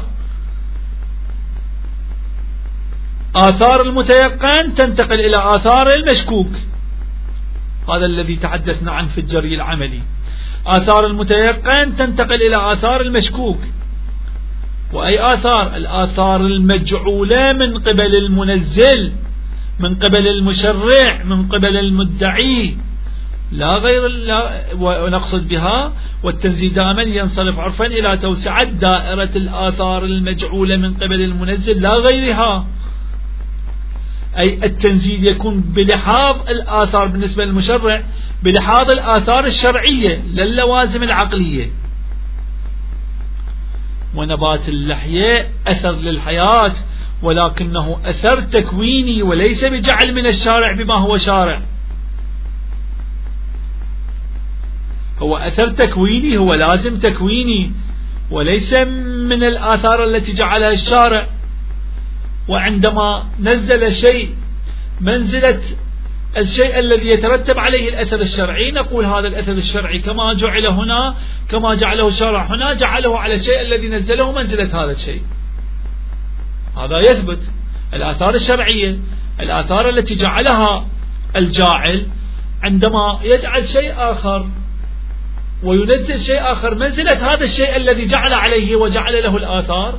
آثار المتيقن تنتقل إلى آثار المشكوك، هذا الذي تحدثنا عنه في الجري العملي. آثار المتيقن تنتقل إلى آثار المشكوك، وأي آثار؟ الآثار المجعولة من قبل المنزل، من قبل المشرع، من قبل المدعي، لا غير لا. ونقصد بها والتنزيل دائما ينصرف عرفا إلى توسعة دائرة الآثار المجعولة من قبل المنزل لا غيرها، أي التنزيل يكون بلحاظ الآثار بالنسبة للمشرع بلحاظ الآثار الشرعية لا اللوازم العقلية. ونبات اللحية أثر للحياة ولكنه أثر تكويني وليس بجعل من الشارع بما هو شارع، هو أثر تكويني، هو لازم تكويني وليس من الآثار التي جعلها الشارع. وعندما نزل شيء منزلة الشيء الذي يترتب عليه الأثر الشرعي نقول هذا الأثر الشرعي كما جعل هنا كما جعله الشارع هنا جعله على الشيء الذي نزله منزلة هذا الشيء. هذا يثبت الآثار الشرعية، الآثار التي جعلها الجاعل عندما يجعل شيء آخر وينزل شيء آخر منزلة هذا الشيء الذي جعل عليه وجعل له الآثار،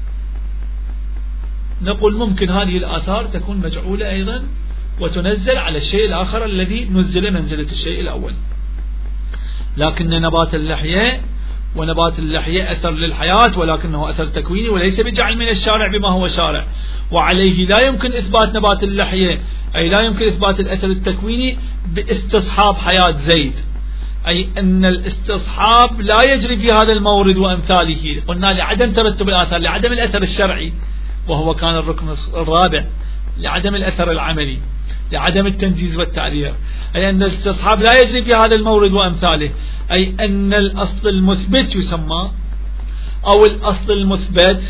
نقول ممكن هذه الآثار تكون مجعولة أيضا وتنزل على الشيء الآخر الذي نزل منزلة الشيء الأول. لكن نبات اللحية ونبات اللحية أثر للحياة ولكنه أثر تكويني وليس بجعل من الشارع بما هو شارع، وعليه لا يمكن إثبات نبات اللحية أي لا يمكن إثبات الأثر التكويني باستصحاب حياة زيد، أي أن الاستصحاب لا يجري في هذا المورد وأمثاله. قلنا لعدم ترتب الآثار، لعدم الأثر الشرعي وهو كان الركن الرابع، لعدم الأثر العملي. لعدم التنجيز والتعذير، أي أن الاستصحاب لا يجري في هذا المورد وأمثاله، أي أن الأصل المثبت يسمى أو الأصل المثبت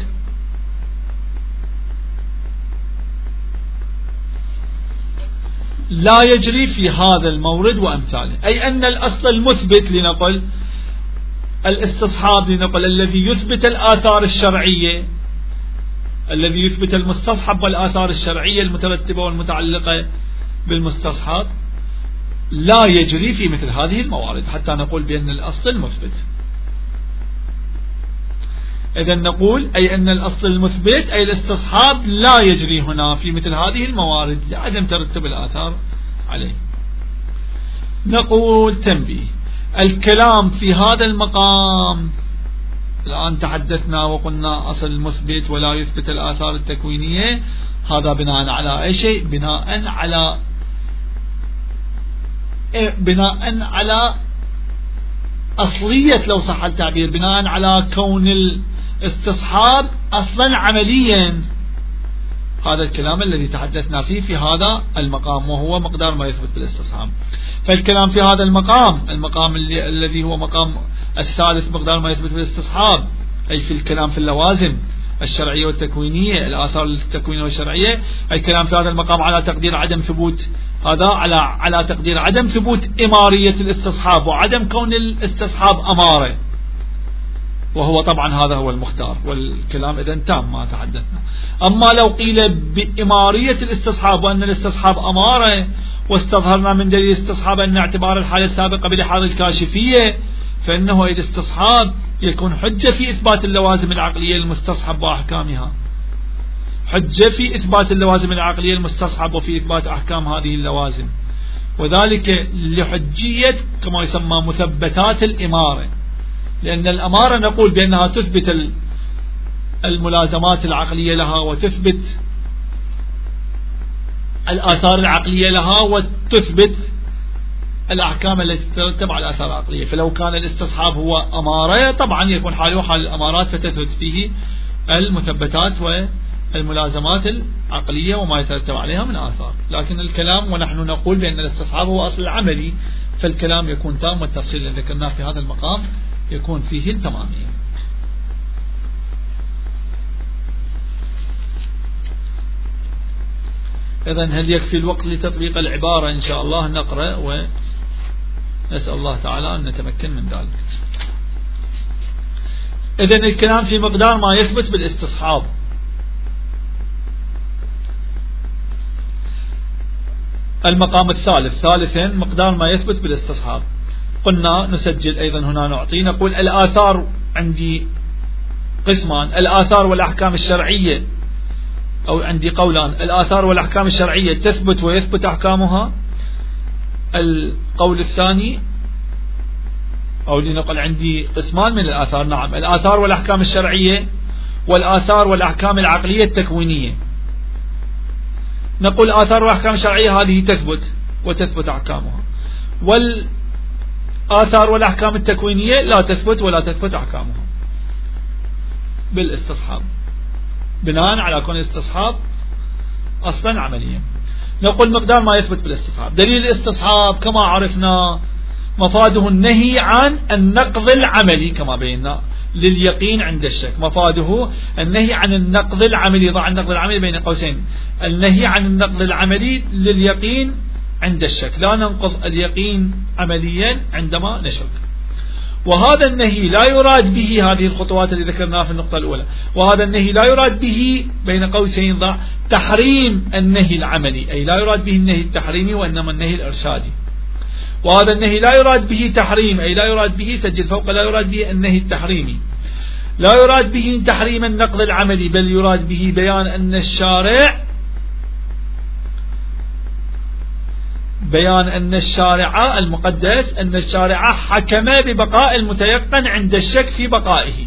لا يجري في هذا المورد وأمثاله، أي أن الأصل المثبت لنقل الاستصحاب لنقل الذي يثبت الآثار الشرعية، الذي يثبت المستصحب والآثار الشرعية المترتبة والمتعلقة بالمستصحب لا يجري في مثل هذه الموارد حتى نقول بأن الأصل المثبت. إذن نقول أي أن الأصل المثبت أي الاستصحاب لا يجري هنا في مثل هذه الموارد لعدم ترتب الآثار عليه. نقول تنبيه: الكلام في هذا المقام، الآن تحدثنا وقلنا أصل المثبت ولا يثبت الآثار التكوينية، هذا بناء على أي شيء؟ بناء على بناء على أصلية، لو صح التعبير، بناء على كون الاستصحاب أصلا عمليا. هذا الكلام الذي تحدثنا فيه في هذا المقام، وهو مقدار ما يثبت بالاستصحاب. فالكلام في هذا المقام، المقام الذي هو مقام الثالث، مقدار ما يثبت بالاستصحاب، أي في الكلام في اللوازم الشرعية والتكوينية، الآثار التكوينية والشرعية، الكلام في هذا المقام على تقدير عدم ثبوت هذا على على تقدير عدم ثبوت إمارية الاستصحاب وعدم كون الاستصحاب أمارة، وهو طبعا هذا هو المختار، والكلام إذن تام ما تحدثنا. أما لو قيل بإمارية الاستصحاب وأن الاستصحاب أمارة، واستظهرنا من دليل الاستصحاب أن اعتبار الحالة السابقة بلحاظ الكاشفية، فإنه إذا استصحاب يكون حجة في إثبات اللوازم العقلية المستصحب وأحكامها، حجة في إثبات اللوازم العقلية المستصحب وفي إثبات أحكام هذه اللوازم، وذلك لحجية كما يسمى مثبتات الإمارة، لأن الأمارة نقول بأنها تثبت الملازمات العقلية لها وتثبت الآثار العقلية لها وتثبت الأحكام التي تتبع الآثار العقلية. فلو كان الاستصحاب هو أمارة طبعا يكون حاله حال الأمارات، فتثبت فيه المثبتات والملازمات العقلية وما يترتب عليها من آثار. لكن الكلام ونحن نقول بأن الاستصحاب هو أصل العملي، فالكلام يكون تام، والتفصيل الذي ذكرناه في هذا المقام يكون فيه التمامية. إذن هل يكفي الوقت لتطبيق العبارة؟ إن شاء الله نقرأ ونسأل الله تعالى أن نتمكن من ذلك. إذن الكلام في مقدار ما يثبت بالاستصحاب. المقام الثالث، ثالثا مقدار ما يثبت بالاستصحاب. قلنا نسجل أيضا هنا نعطي، نقول الآثار عندي قسمان: الآثار والأحكام الشرعية، أو عندي قولان: الآثار والأحكام الشرعية تثبت ويثبت أحكامها. القول الثاني، أو لنقل عندي قسمان من الآثار، نعم، الآثار والأحكام الشرعية والآثار والأحكام العقلية التكوينية. نقول الآثار والأحكام الشرعية هذه تثبت وتثبت أحكامها، والآثار والأحكام التكوينية لا تثبت ولا تثبت أحكامها بالاستصحاب، بناء على كون الاستصحاب أصلا عمليا. نقول مقدار ما يثبت بالاستصحاب. دليل الاستصحاب كما عرفنا مفاده النهي عن النقض العملي كما بينا لليقين عند الشك، مفاده النهي عن النقض العملي، ضع النقض العملي بين قوسين، النهي عن النقض العملي لليقين عند الشك، لا ننقض اليقين عمليا عندما نشك. وهذا النهي لا يراد به هذه الخطوات التي ذكرناها في النقطة الأولى، وهذا النهي لا يراد به بين قوسين ضع تحريم النهي العملي، أي لا يراد به النهي التحريمي وإنما النهي الإرشادي. وهذا النهي لا يراد به تحريم، أي لا يراد به، سجل فوق، لا يراد به النهي التحريمي، لا يراد به تحريم النقض العملي، بل يراد به بيان أن الشارع بيان أن الشارع المقدس أن الشارع حكم ببقاء المتيقن عند الشك في بقائه.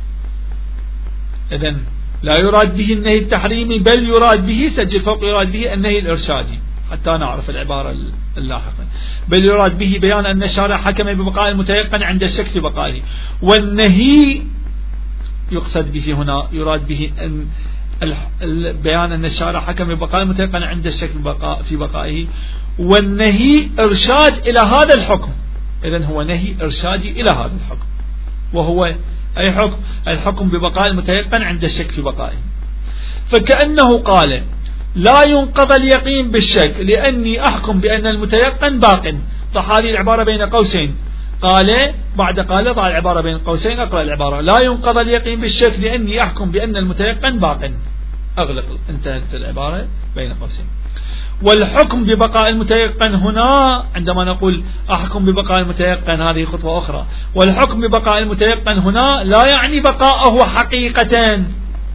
إذن لا يراد به النهي التحريمي، بل يراد به، سجل فوق، يراد به النهي الإرشادي حتى نعرف العبارة اللاحقة. بل يراد به بيان أن الشارع حكم ببقاء المتيقن عند الشك في بقائه. والنهي يقصد به هنا، يراد به أن بيان أن الشارع حكم ببقاء المتيقن عند الشك في بقائه، والنهي إرشاد إلى هذا الحكم. إذن هو نهي إرشادي إلى هذا الحكم، وهو أي حكم؟ الحكم ببقاء المتيقن عند الشك في بقائه. فكأنه قال لا ينقضى اليقين بالشك لأني أحكم بأن المتيقن باق. ضع هذه العبارة بين قوسين، قال بعد قال ضع العبارة بين قوسين، أقرأ العبارة: لا ينقضى اليقين بالشك لأني أحكم بأن المتيقن باق. أغلق، انتهت العبارة بين قوسين. والحكم ببقاء المتيقن هنا عندما نقول أحكم ببقاء المتيقن هذه خطوة أخرى، والحكم ببقاء المتيقن هنا لا يعني بقاءه حقيقة،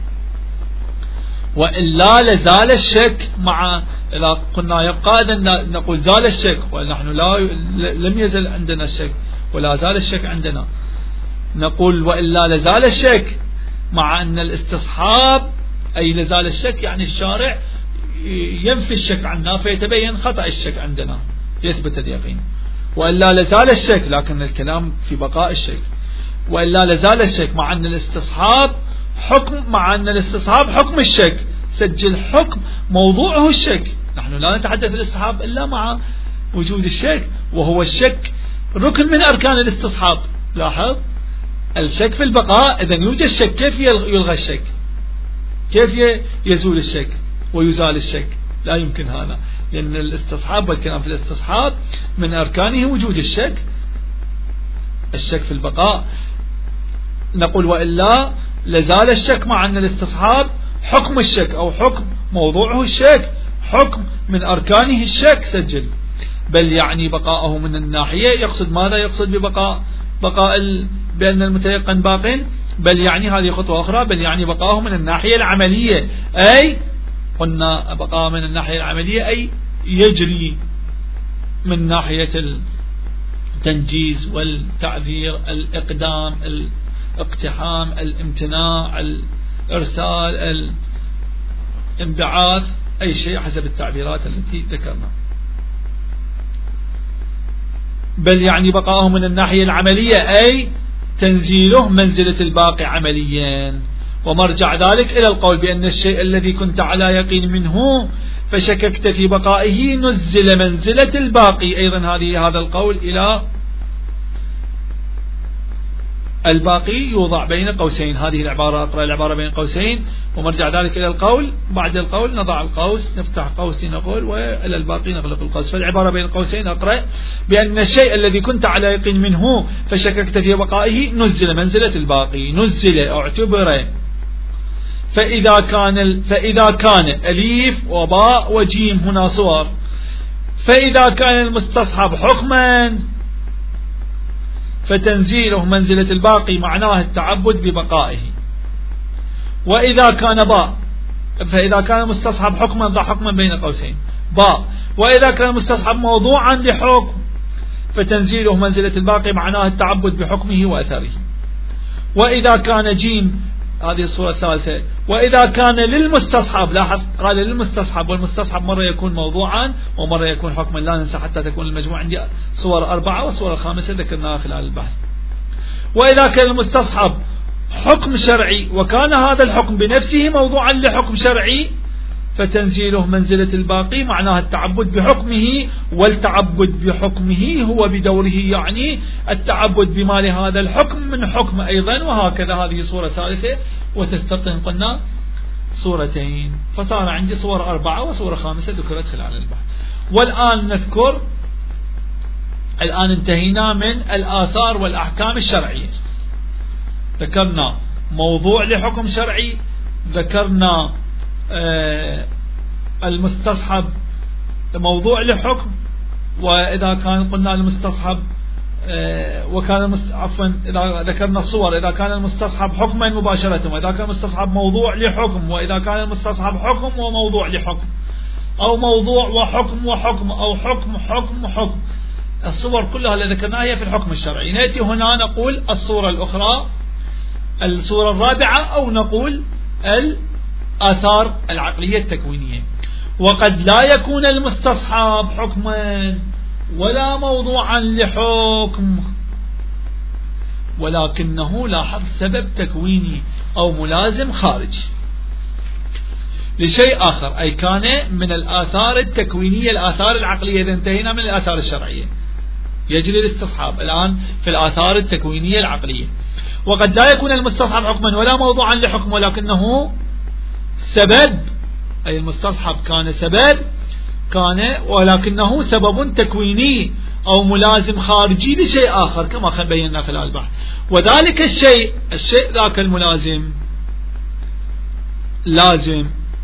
وإلا لزال الشك. مع إذا قلنا يبقى نقول زال الشك، ونحن لا لم يزل عندنا الشك ولا زال الشك عندنا، نقول وإلا لزال الشك، مع أن الاستصحاب أي لزال الشك يعني الشارع ينفي الشك عنا فيتبين خطأ الشك عندنا يثبت اليقين. وإلا لزال الشك، لكن الكلام في بقاء الشك. وإلا لزال الشك مع أن الاستصحاب حكم مع أن الاستصحاب حكم الشك، سجل حكم موضوعه الشك. نحن لا نتحدث الاستصحاب إلا مع وجود الشك، وهو الشك ركن من أركان الاستصحاب. لاحظ الشك في البقاء، إذا يوجد شك كيف يلغى الشك؟ كيف يزول الشك ويزال الشك؟ لا يمكن هذا، لأن الاستصحاب والكلام في الاستصحاب من أركانه وجود الشك، الشك في البقاء. نقول وإلا لزال الشك مع أن الاستصحاب حكم الشك أو حكم موضوعه الشك، حكم من أركانه الشك، سجل. بل يعني بقاءه من الناحية، يقصد ماذا؟ يقصد ببقاء بقاء بأن المتيقن باق، بل يعني هذه خطوة أخرى، بل يعني بقاءه من الناحية العملية. أي قلنا بقاء من الناحية العملية أي يجري من ناحية التنجيز والتعذير، الإقدام، الاقتحام، الامتناع، الإرسال، الانبعاث، أي شيء حسب التعبيرات التي ذكرنا. بل يعني بقاءه من الناحية العملية أي تنزيله منزلة الباقي عمليا. ومرجع ذلك إلى القول بأن الشيء الذي كنت على يقين منه فشككت في بقائه نزل منزلة الباقي. أيضا هذه هذا القول إلى الباقي يوضع بين قوسين. هذه العبارة أقرأ العبارة بين قوسين، ومرجع ذلك إلى القول، بعد القول نضع القوس، نفتح قوس نقول، وإلى الباقي نغلق القوس. فالعبارة بين قوسين أقرأ بأن الشيء الذي كنت على يقين منه فشككت في بقائه نزل منزلة الباقي. نزل اعتبر، فإذا كان فإذا كان أليف وباء وجيم هنا صور، فإذا كان المستصحب حكما فتنزيله منزلة الباقي معناه التعبد ببقائه. وإذا كان باء، فإذا كان مستصحب حكما ضع حكما بين قوسين باء، وإذا كان مستصحب موضوعا لحكم فتنزيله منزلة الباقي معناه التعبد بحكمه وأثره. وإذا كان جيم، هذه الصورة الثالثة، وإذا كان للمستصحب، لاحظ قال للمستصحب، والمستصحب مرة يكون موضوعا ومرة يكون حكما، لا ننسى حتى تكون المجموع عندي صور أربعة، والصورة الخامسة ذكرناها خلال البحث. وإذا كان المستصحب حكم شرعي وكان هذا الحكم بنفسه موضوعا لحكم شرعي فتنزيله منزلة الباقي معناه التعبد بحكمه. والتعبد بحكمه هو بدوره يعني التعبد بما لهذا الحكم من حكم أيضا. وهكذا هذه صورة ثالثة، وتستطيع قلنا صورتين، فصار عندي صورة أربعة وصورة خامسة ذكرت خلال البحث. والآن نذكر، الآن انتهينا من الآثار والأحكام الشرعية. ذكرنا موضوع لحكم شرعي، ذكرنا آه المستصحب موضوع لحكم، وإذا كان قلنا المستصحب آه وكان المست... عفوا إذا ذكرنا الصور، إذا كان المستصحب حكما مباشرة، وإذا كان المستصحب موضوع لحكم، وإذا كان المستصحب حكم وموضوع لحكم، أو موضوع وحكم وحكم، أو حكم حكم حكم. الصور كلها اللي ذكرناها هي في الحكم الشرعي. نأتي هنا نقول الصورة الأخرى، الصورة الرابعة، أو نقول الآثار العقلية التكوينية. وقد لا يكون المستصحب حكما ولا موضوعا لحكم، ولكنه لاحظ سبب تكويني أو ملازم خارجي. لشيء آخر، أي كان من الآثار التكوينية الآثار العقلية. إذا انتهينا من الآثار الشرعية يجري الاستصحاب الآن في الآثار التكوينية العقلية. وقد لا يكون المستصحب حكما ولا موضوعا لحكم، ولكنه سبب، أي المستصحب كان سبب كان ولكنه سبب تكويني أو ملازم خارجي لشيء آخر كما بينا خلال البحث. وذلك الشيء الشيء ذاك الملازم لازم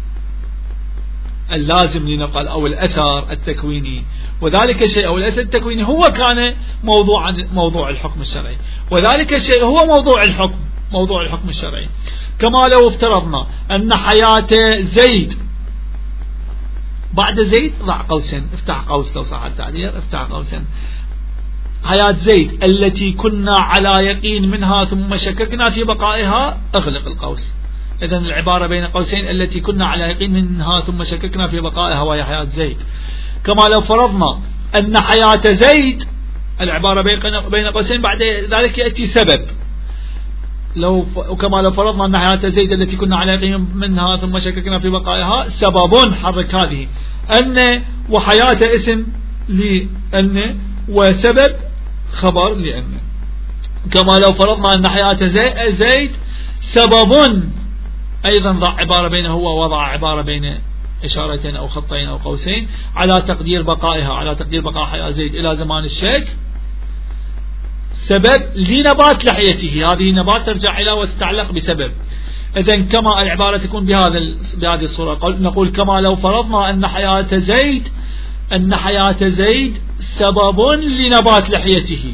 اللازم لنقل أو الأثر التكويني، وذلك الشيء أو الأثر التكويني هو كان موضوع موضوع الحكم الشرعي، وذلك الشيء هو موضوع الحكم موضوع الحكم الشرعي. كما لو افترضنا أن حياة زيد بعد زيد ضع قوسين، افتح قوس لو صح التعبير، افتح قوسين، حياة زيد التي كنا على يقين منها ثم شككنا في بقائها، اغلق القوس. إذن العبارة بين قوسين التي كنا على يقين منها ثم شككنا في بقائها وهي حياة زيد. كما لو فرضنا أن حياة زيد، العبارة بين قوسين بعد ذلك يأتي سبب، لو وكما لو فرضنا أن حياة زيد التي كنا على يقين منها ثم شككنا في بقائها سبب، حرك هذه أن وحياة اسم لأن وسبب خبر لأن. كما لو فرضنا أن حياة زيد سبب، أيضا ضع عبارة بينه هو وضع عبارة بين إشارتين أو خطين أو قوسين على تقدير بقائها، على تقدير بقاء حياة زيد إلى زمان الشك سبب لنبات لحيته. هذه نبات ترجع إلى وتتعلق بسبب. إذن كما العبارة تكون بهذا بهذه الصورة، نقول كما لو فرضنا أن حياة زيد أن حياة زيد سبب لنبات لحيته،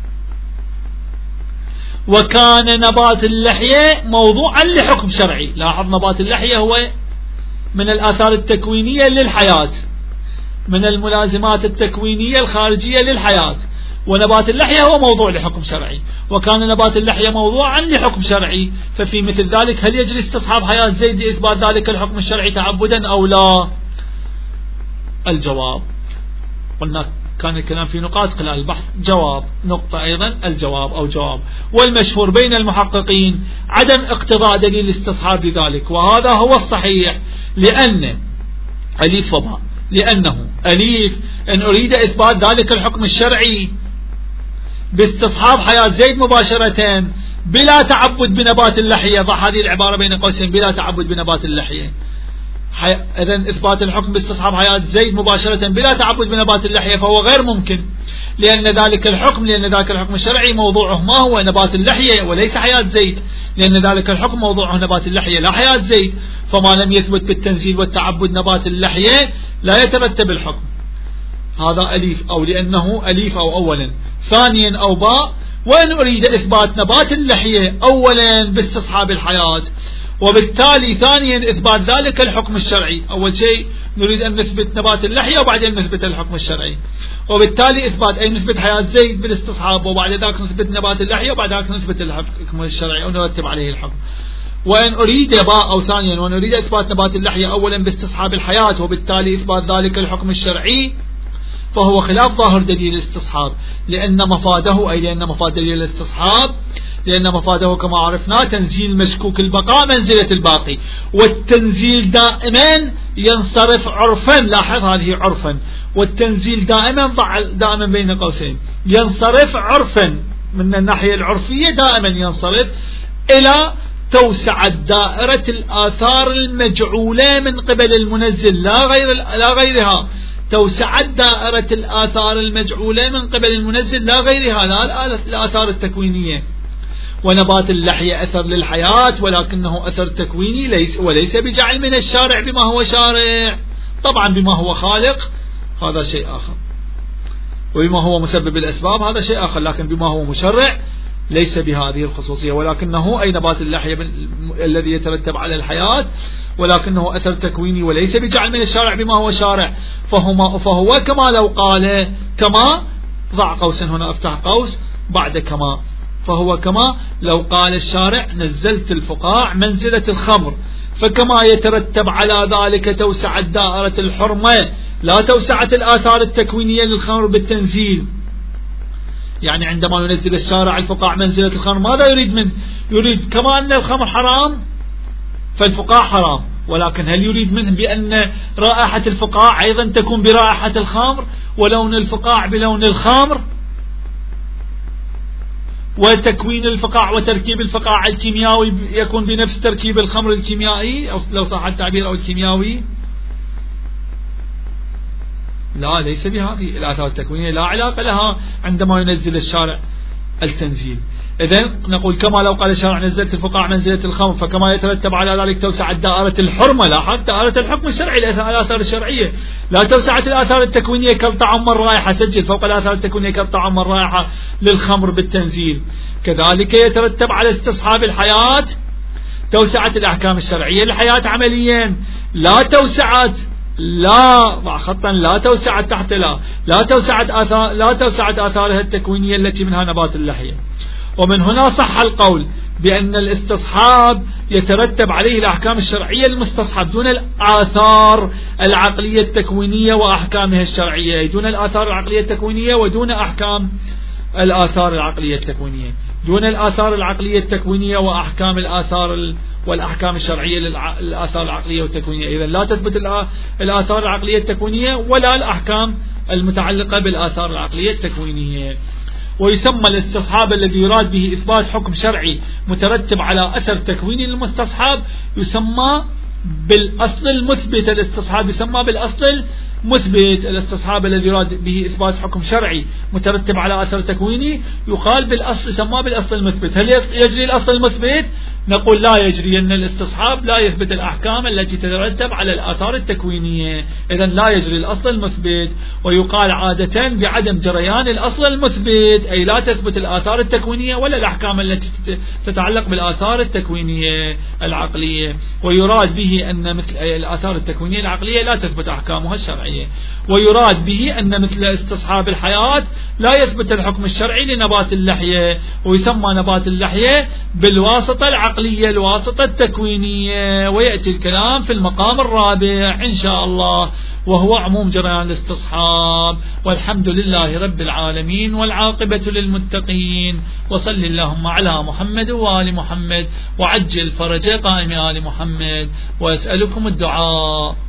وكان نبات اللحية موضوعا لحكم شرعي. لاحظ نبات اللحية هو من الآثار التكوينية للحياة، من الملازمات التكوينية الخارجية للحياة، ونبات اللحية هو موضوع لحكم شرعي، وكان نبات اللحية موضوعا لحكم شرعي. ففي مثل ذلك هل يجري استصحاب حياة زيد لإثبات ذلك الحكم الشرعي تعبدا أو لا؟ الجواب، قلنا كان الكلام في نقاط خلال البحث، جواب نقطة أيضا الجواب أو جواب. والمشهور بين المحققين عدم اقتضاء دليل الاستصحاب لذلك، وهذا هو الصحيح، لأن أليف وباء لأنه أليف إن أريد إثبات ذلك الحكم الشرعي باستصحاب حياة زيد مباشرة بلا تعبد بنبات اللحية، ضع هذه العبارة بين قوسين بلا تعبد بنبات اللحية. إذن إثبات الحكم باستصحاب حياة زيد مباشرة بلا تعبد بنبات اللحية فهو غير ممكن، لأن ذلك الحكم لأن ذلك الحكم الشرعي موضوعه ما هو نبات اللحية وليس حياة زيد، لأن ذلك الحكم موضوعه نبات اللحية لا حياة زيد، فما لم يثبت بالتنزيل والتعبد نبات اللحية لا يترتب الحكم. هذا أليف أو لأنه أليف أو أولا. ثانيا أو باء، وإن أريد إثبات نبات اللحية أولا باستصحاب الحياة، وبالتالي ثانيا إثبات ذلك الحكم الشرعي. أول شيء نريد أن نثبت نبات اللحية وبعدين نثبت الحكم الشرعي، وبالتالي إثبات أي نثبت حياة زيد بالاستصحاب وبعد ذلك نثبت نبات اللحية وبعد ذلك نثبت الحكم الشرعي ونرتب عليه الحكم. وإن أريد باء أو ثانيا وإن أريد إثبات نبات اللحية أولا باستصحاب الحياة وبالتالي إثبات ذلك الحكم الشرعي، فهو خلاف ظاهر دليل الاستصحاب، لأن مفاده أي لأن مفاد دليل الاستصحاب لأن مفاده كما عرفنا تنزيل مشكوك البقاء منزلة الباقي، والتنزيل دائما ينصرف عرفا. لاحظ هذه عرفا، والتنزيل دائما ضع دائما بين قوسين ينصرف عرفا من الناحية العرفية، دائما ينصرف إلى توسع دائرة الآثار المجعولة من قبل المنزل لا غير لا غيرها توسعت دائرة الآثار المجعولة من قبل المنزل لا غيرها، لا الآثار التكوينية. ونبات اللحية أثر للحياة ولكنه أثر تكويني ليس وليس بجعل من الشارع بما هو شارع، طبعا بما هو خالق هذا شيء آخر، وبما هو مسبب الأسباب هذا شيء آخر، لكن بما هو مشرع ليس بهذه الخصوصية. ولكنه أي نبات اللحية الذي يترتب على الحياة ولكنه أثر تكويني وليس بجعل من الشارع بما هو شارع، فهو, فهو كما لو قال كما ضع قوس هنا افتح قوس بعد كما، فهو كما لو قال الشارع نزلت الفقاع منزلة الخمر، فكما يترتب على ذلك توسعت دائرة الحرمة لا توسعت الآثار التكوينية للخمر بالتنزيل. يعني عندما ينزل الشارع الفقاع منزلة الخمر ماذا يريد منه؟ يريد كما أن الخمر حرام فالفقاع حرام، ولكن هل يريد منه بأن رائحة الفقاع أيضا تكون برائحة الخمر ولون الفقاع بلون الخمر وتكوين الفقاع وتركيب الفقاع الكيميائي يكون بنفس تركيب الخمر الكيميائي أو لو صح التعبير أو الكيميائي؟ لا، ليس بهذه الآثار التكوينية لا علاقة لها عندما ينزل الشارع التنزيل. إذن نقول كما لو قال الشارع نزلت الفقاع منزلة الخمر فكما يترتب على ذلك توسعت دائرة الحرمة. لاحظ دائرة الحكم الشرعي الآثار الشرعية، لا توسعت الآثار التكوينية كالطعم والرائحة. سجل فوق الآثار التكوينية كالطعم والرائحة للخمر بالتنزيل. كذلك يترتب على استصحاب الحياة توسعت الأحكام الشرعية للحياة عمليا، لا توسعت لا خطا لا توسعت تحت لا لا توسعت آثار لا توسعت آثارها التكوينية التي منها نبات اللحية. ومن هنا صح القول بأن الاستصحاب يترتب عليه الأحكام الشرعية المستصحب دون الآثار العقلية التكوينية وأحكامها الشرعية، دون الآثار العقلية التكوينية ودون أحكام الآثار العقلية التكوينية، دون الآثار العقلية التكوينية وأحكام الآثار والأحكام الشرعية للآثار العقلية والتكوينية. إذا لا تثبت الآثار العقلية التكوينية ولا الأحكام المتعلقة بالآثار العقلية التكوينية. ويسمى الاستصحاب الذي يراد به إثبات حكم شرعي مترتب على أثر تكويني للمستصحاب يسمى بالأصل المثبت. الاستصحاب يسمى بالأصل مثبت. الاستصحاب الذي يراد به إثبات حكم شرعي مترتب على أثر تكويني يقال بالأصل يسمى بالأصل المثبت. هل يجري الأصل المثبت؟ نقول لا يجري، أن الاستصحاب لا يثبت الأحكام التي تترتب على الآثار التكوينية. إذا لا يجري الأصل المثبت. ويقال عادة بعدم جريان الأصل المثبت، أي لا تثبت الآثار التكوينية ولا الأحكام التي تتعلق بالآثار التكوينية العقلية. ويراد به أن مثل الآثار التكوينية العقلية لا تثبت أحكامها الشرعية. ويراد به أن مثل استصحاب الحياة لا يثبت الحكم الشرعي لنبات اللحية، ويسمى نبات اللحية بالواسطة العقلية الواسطة التكوينية. ويأتي الكلام في المقام الرابع إن شاء الله وهو عموم جريان الاستصحاب. والحمد لله رب العالمين والعاقبة للمتقين. وصل اللهم على محمد وآل محمد وعجل فرج قائم آل محمد. وأسألكم الدعاء.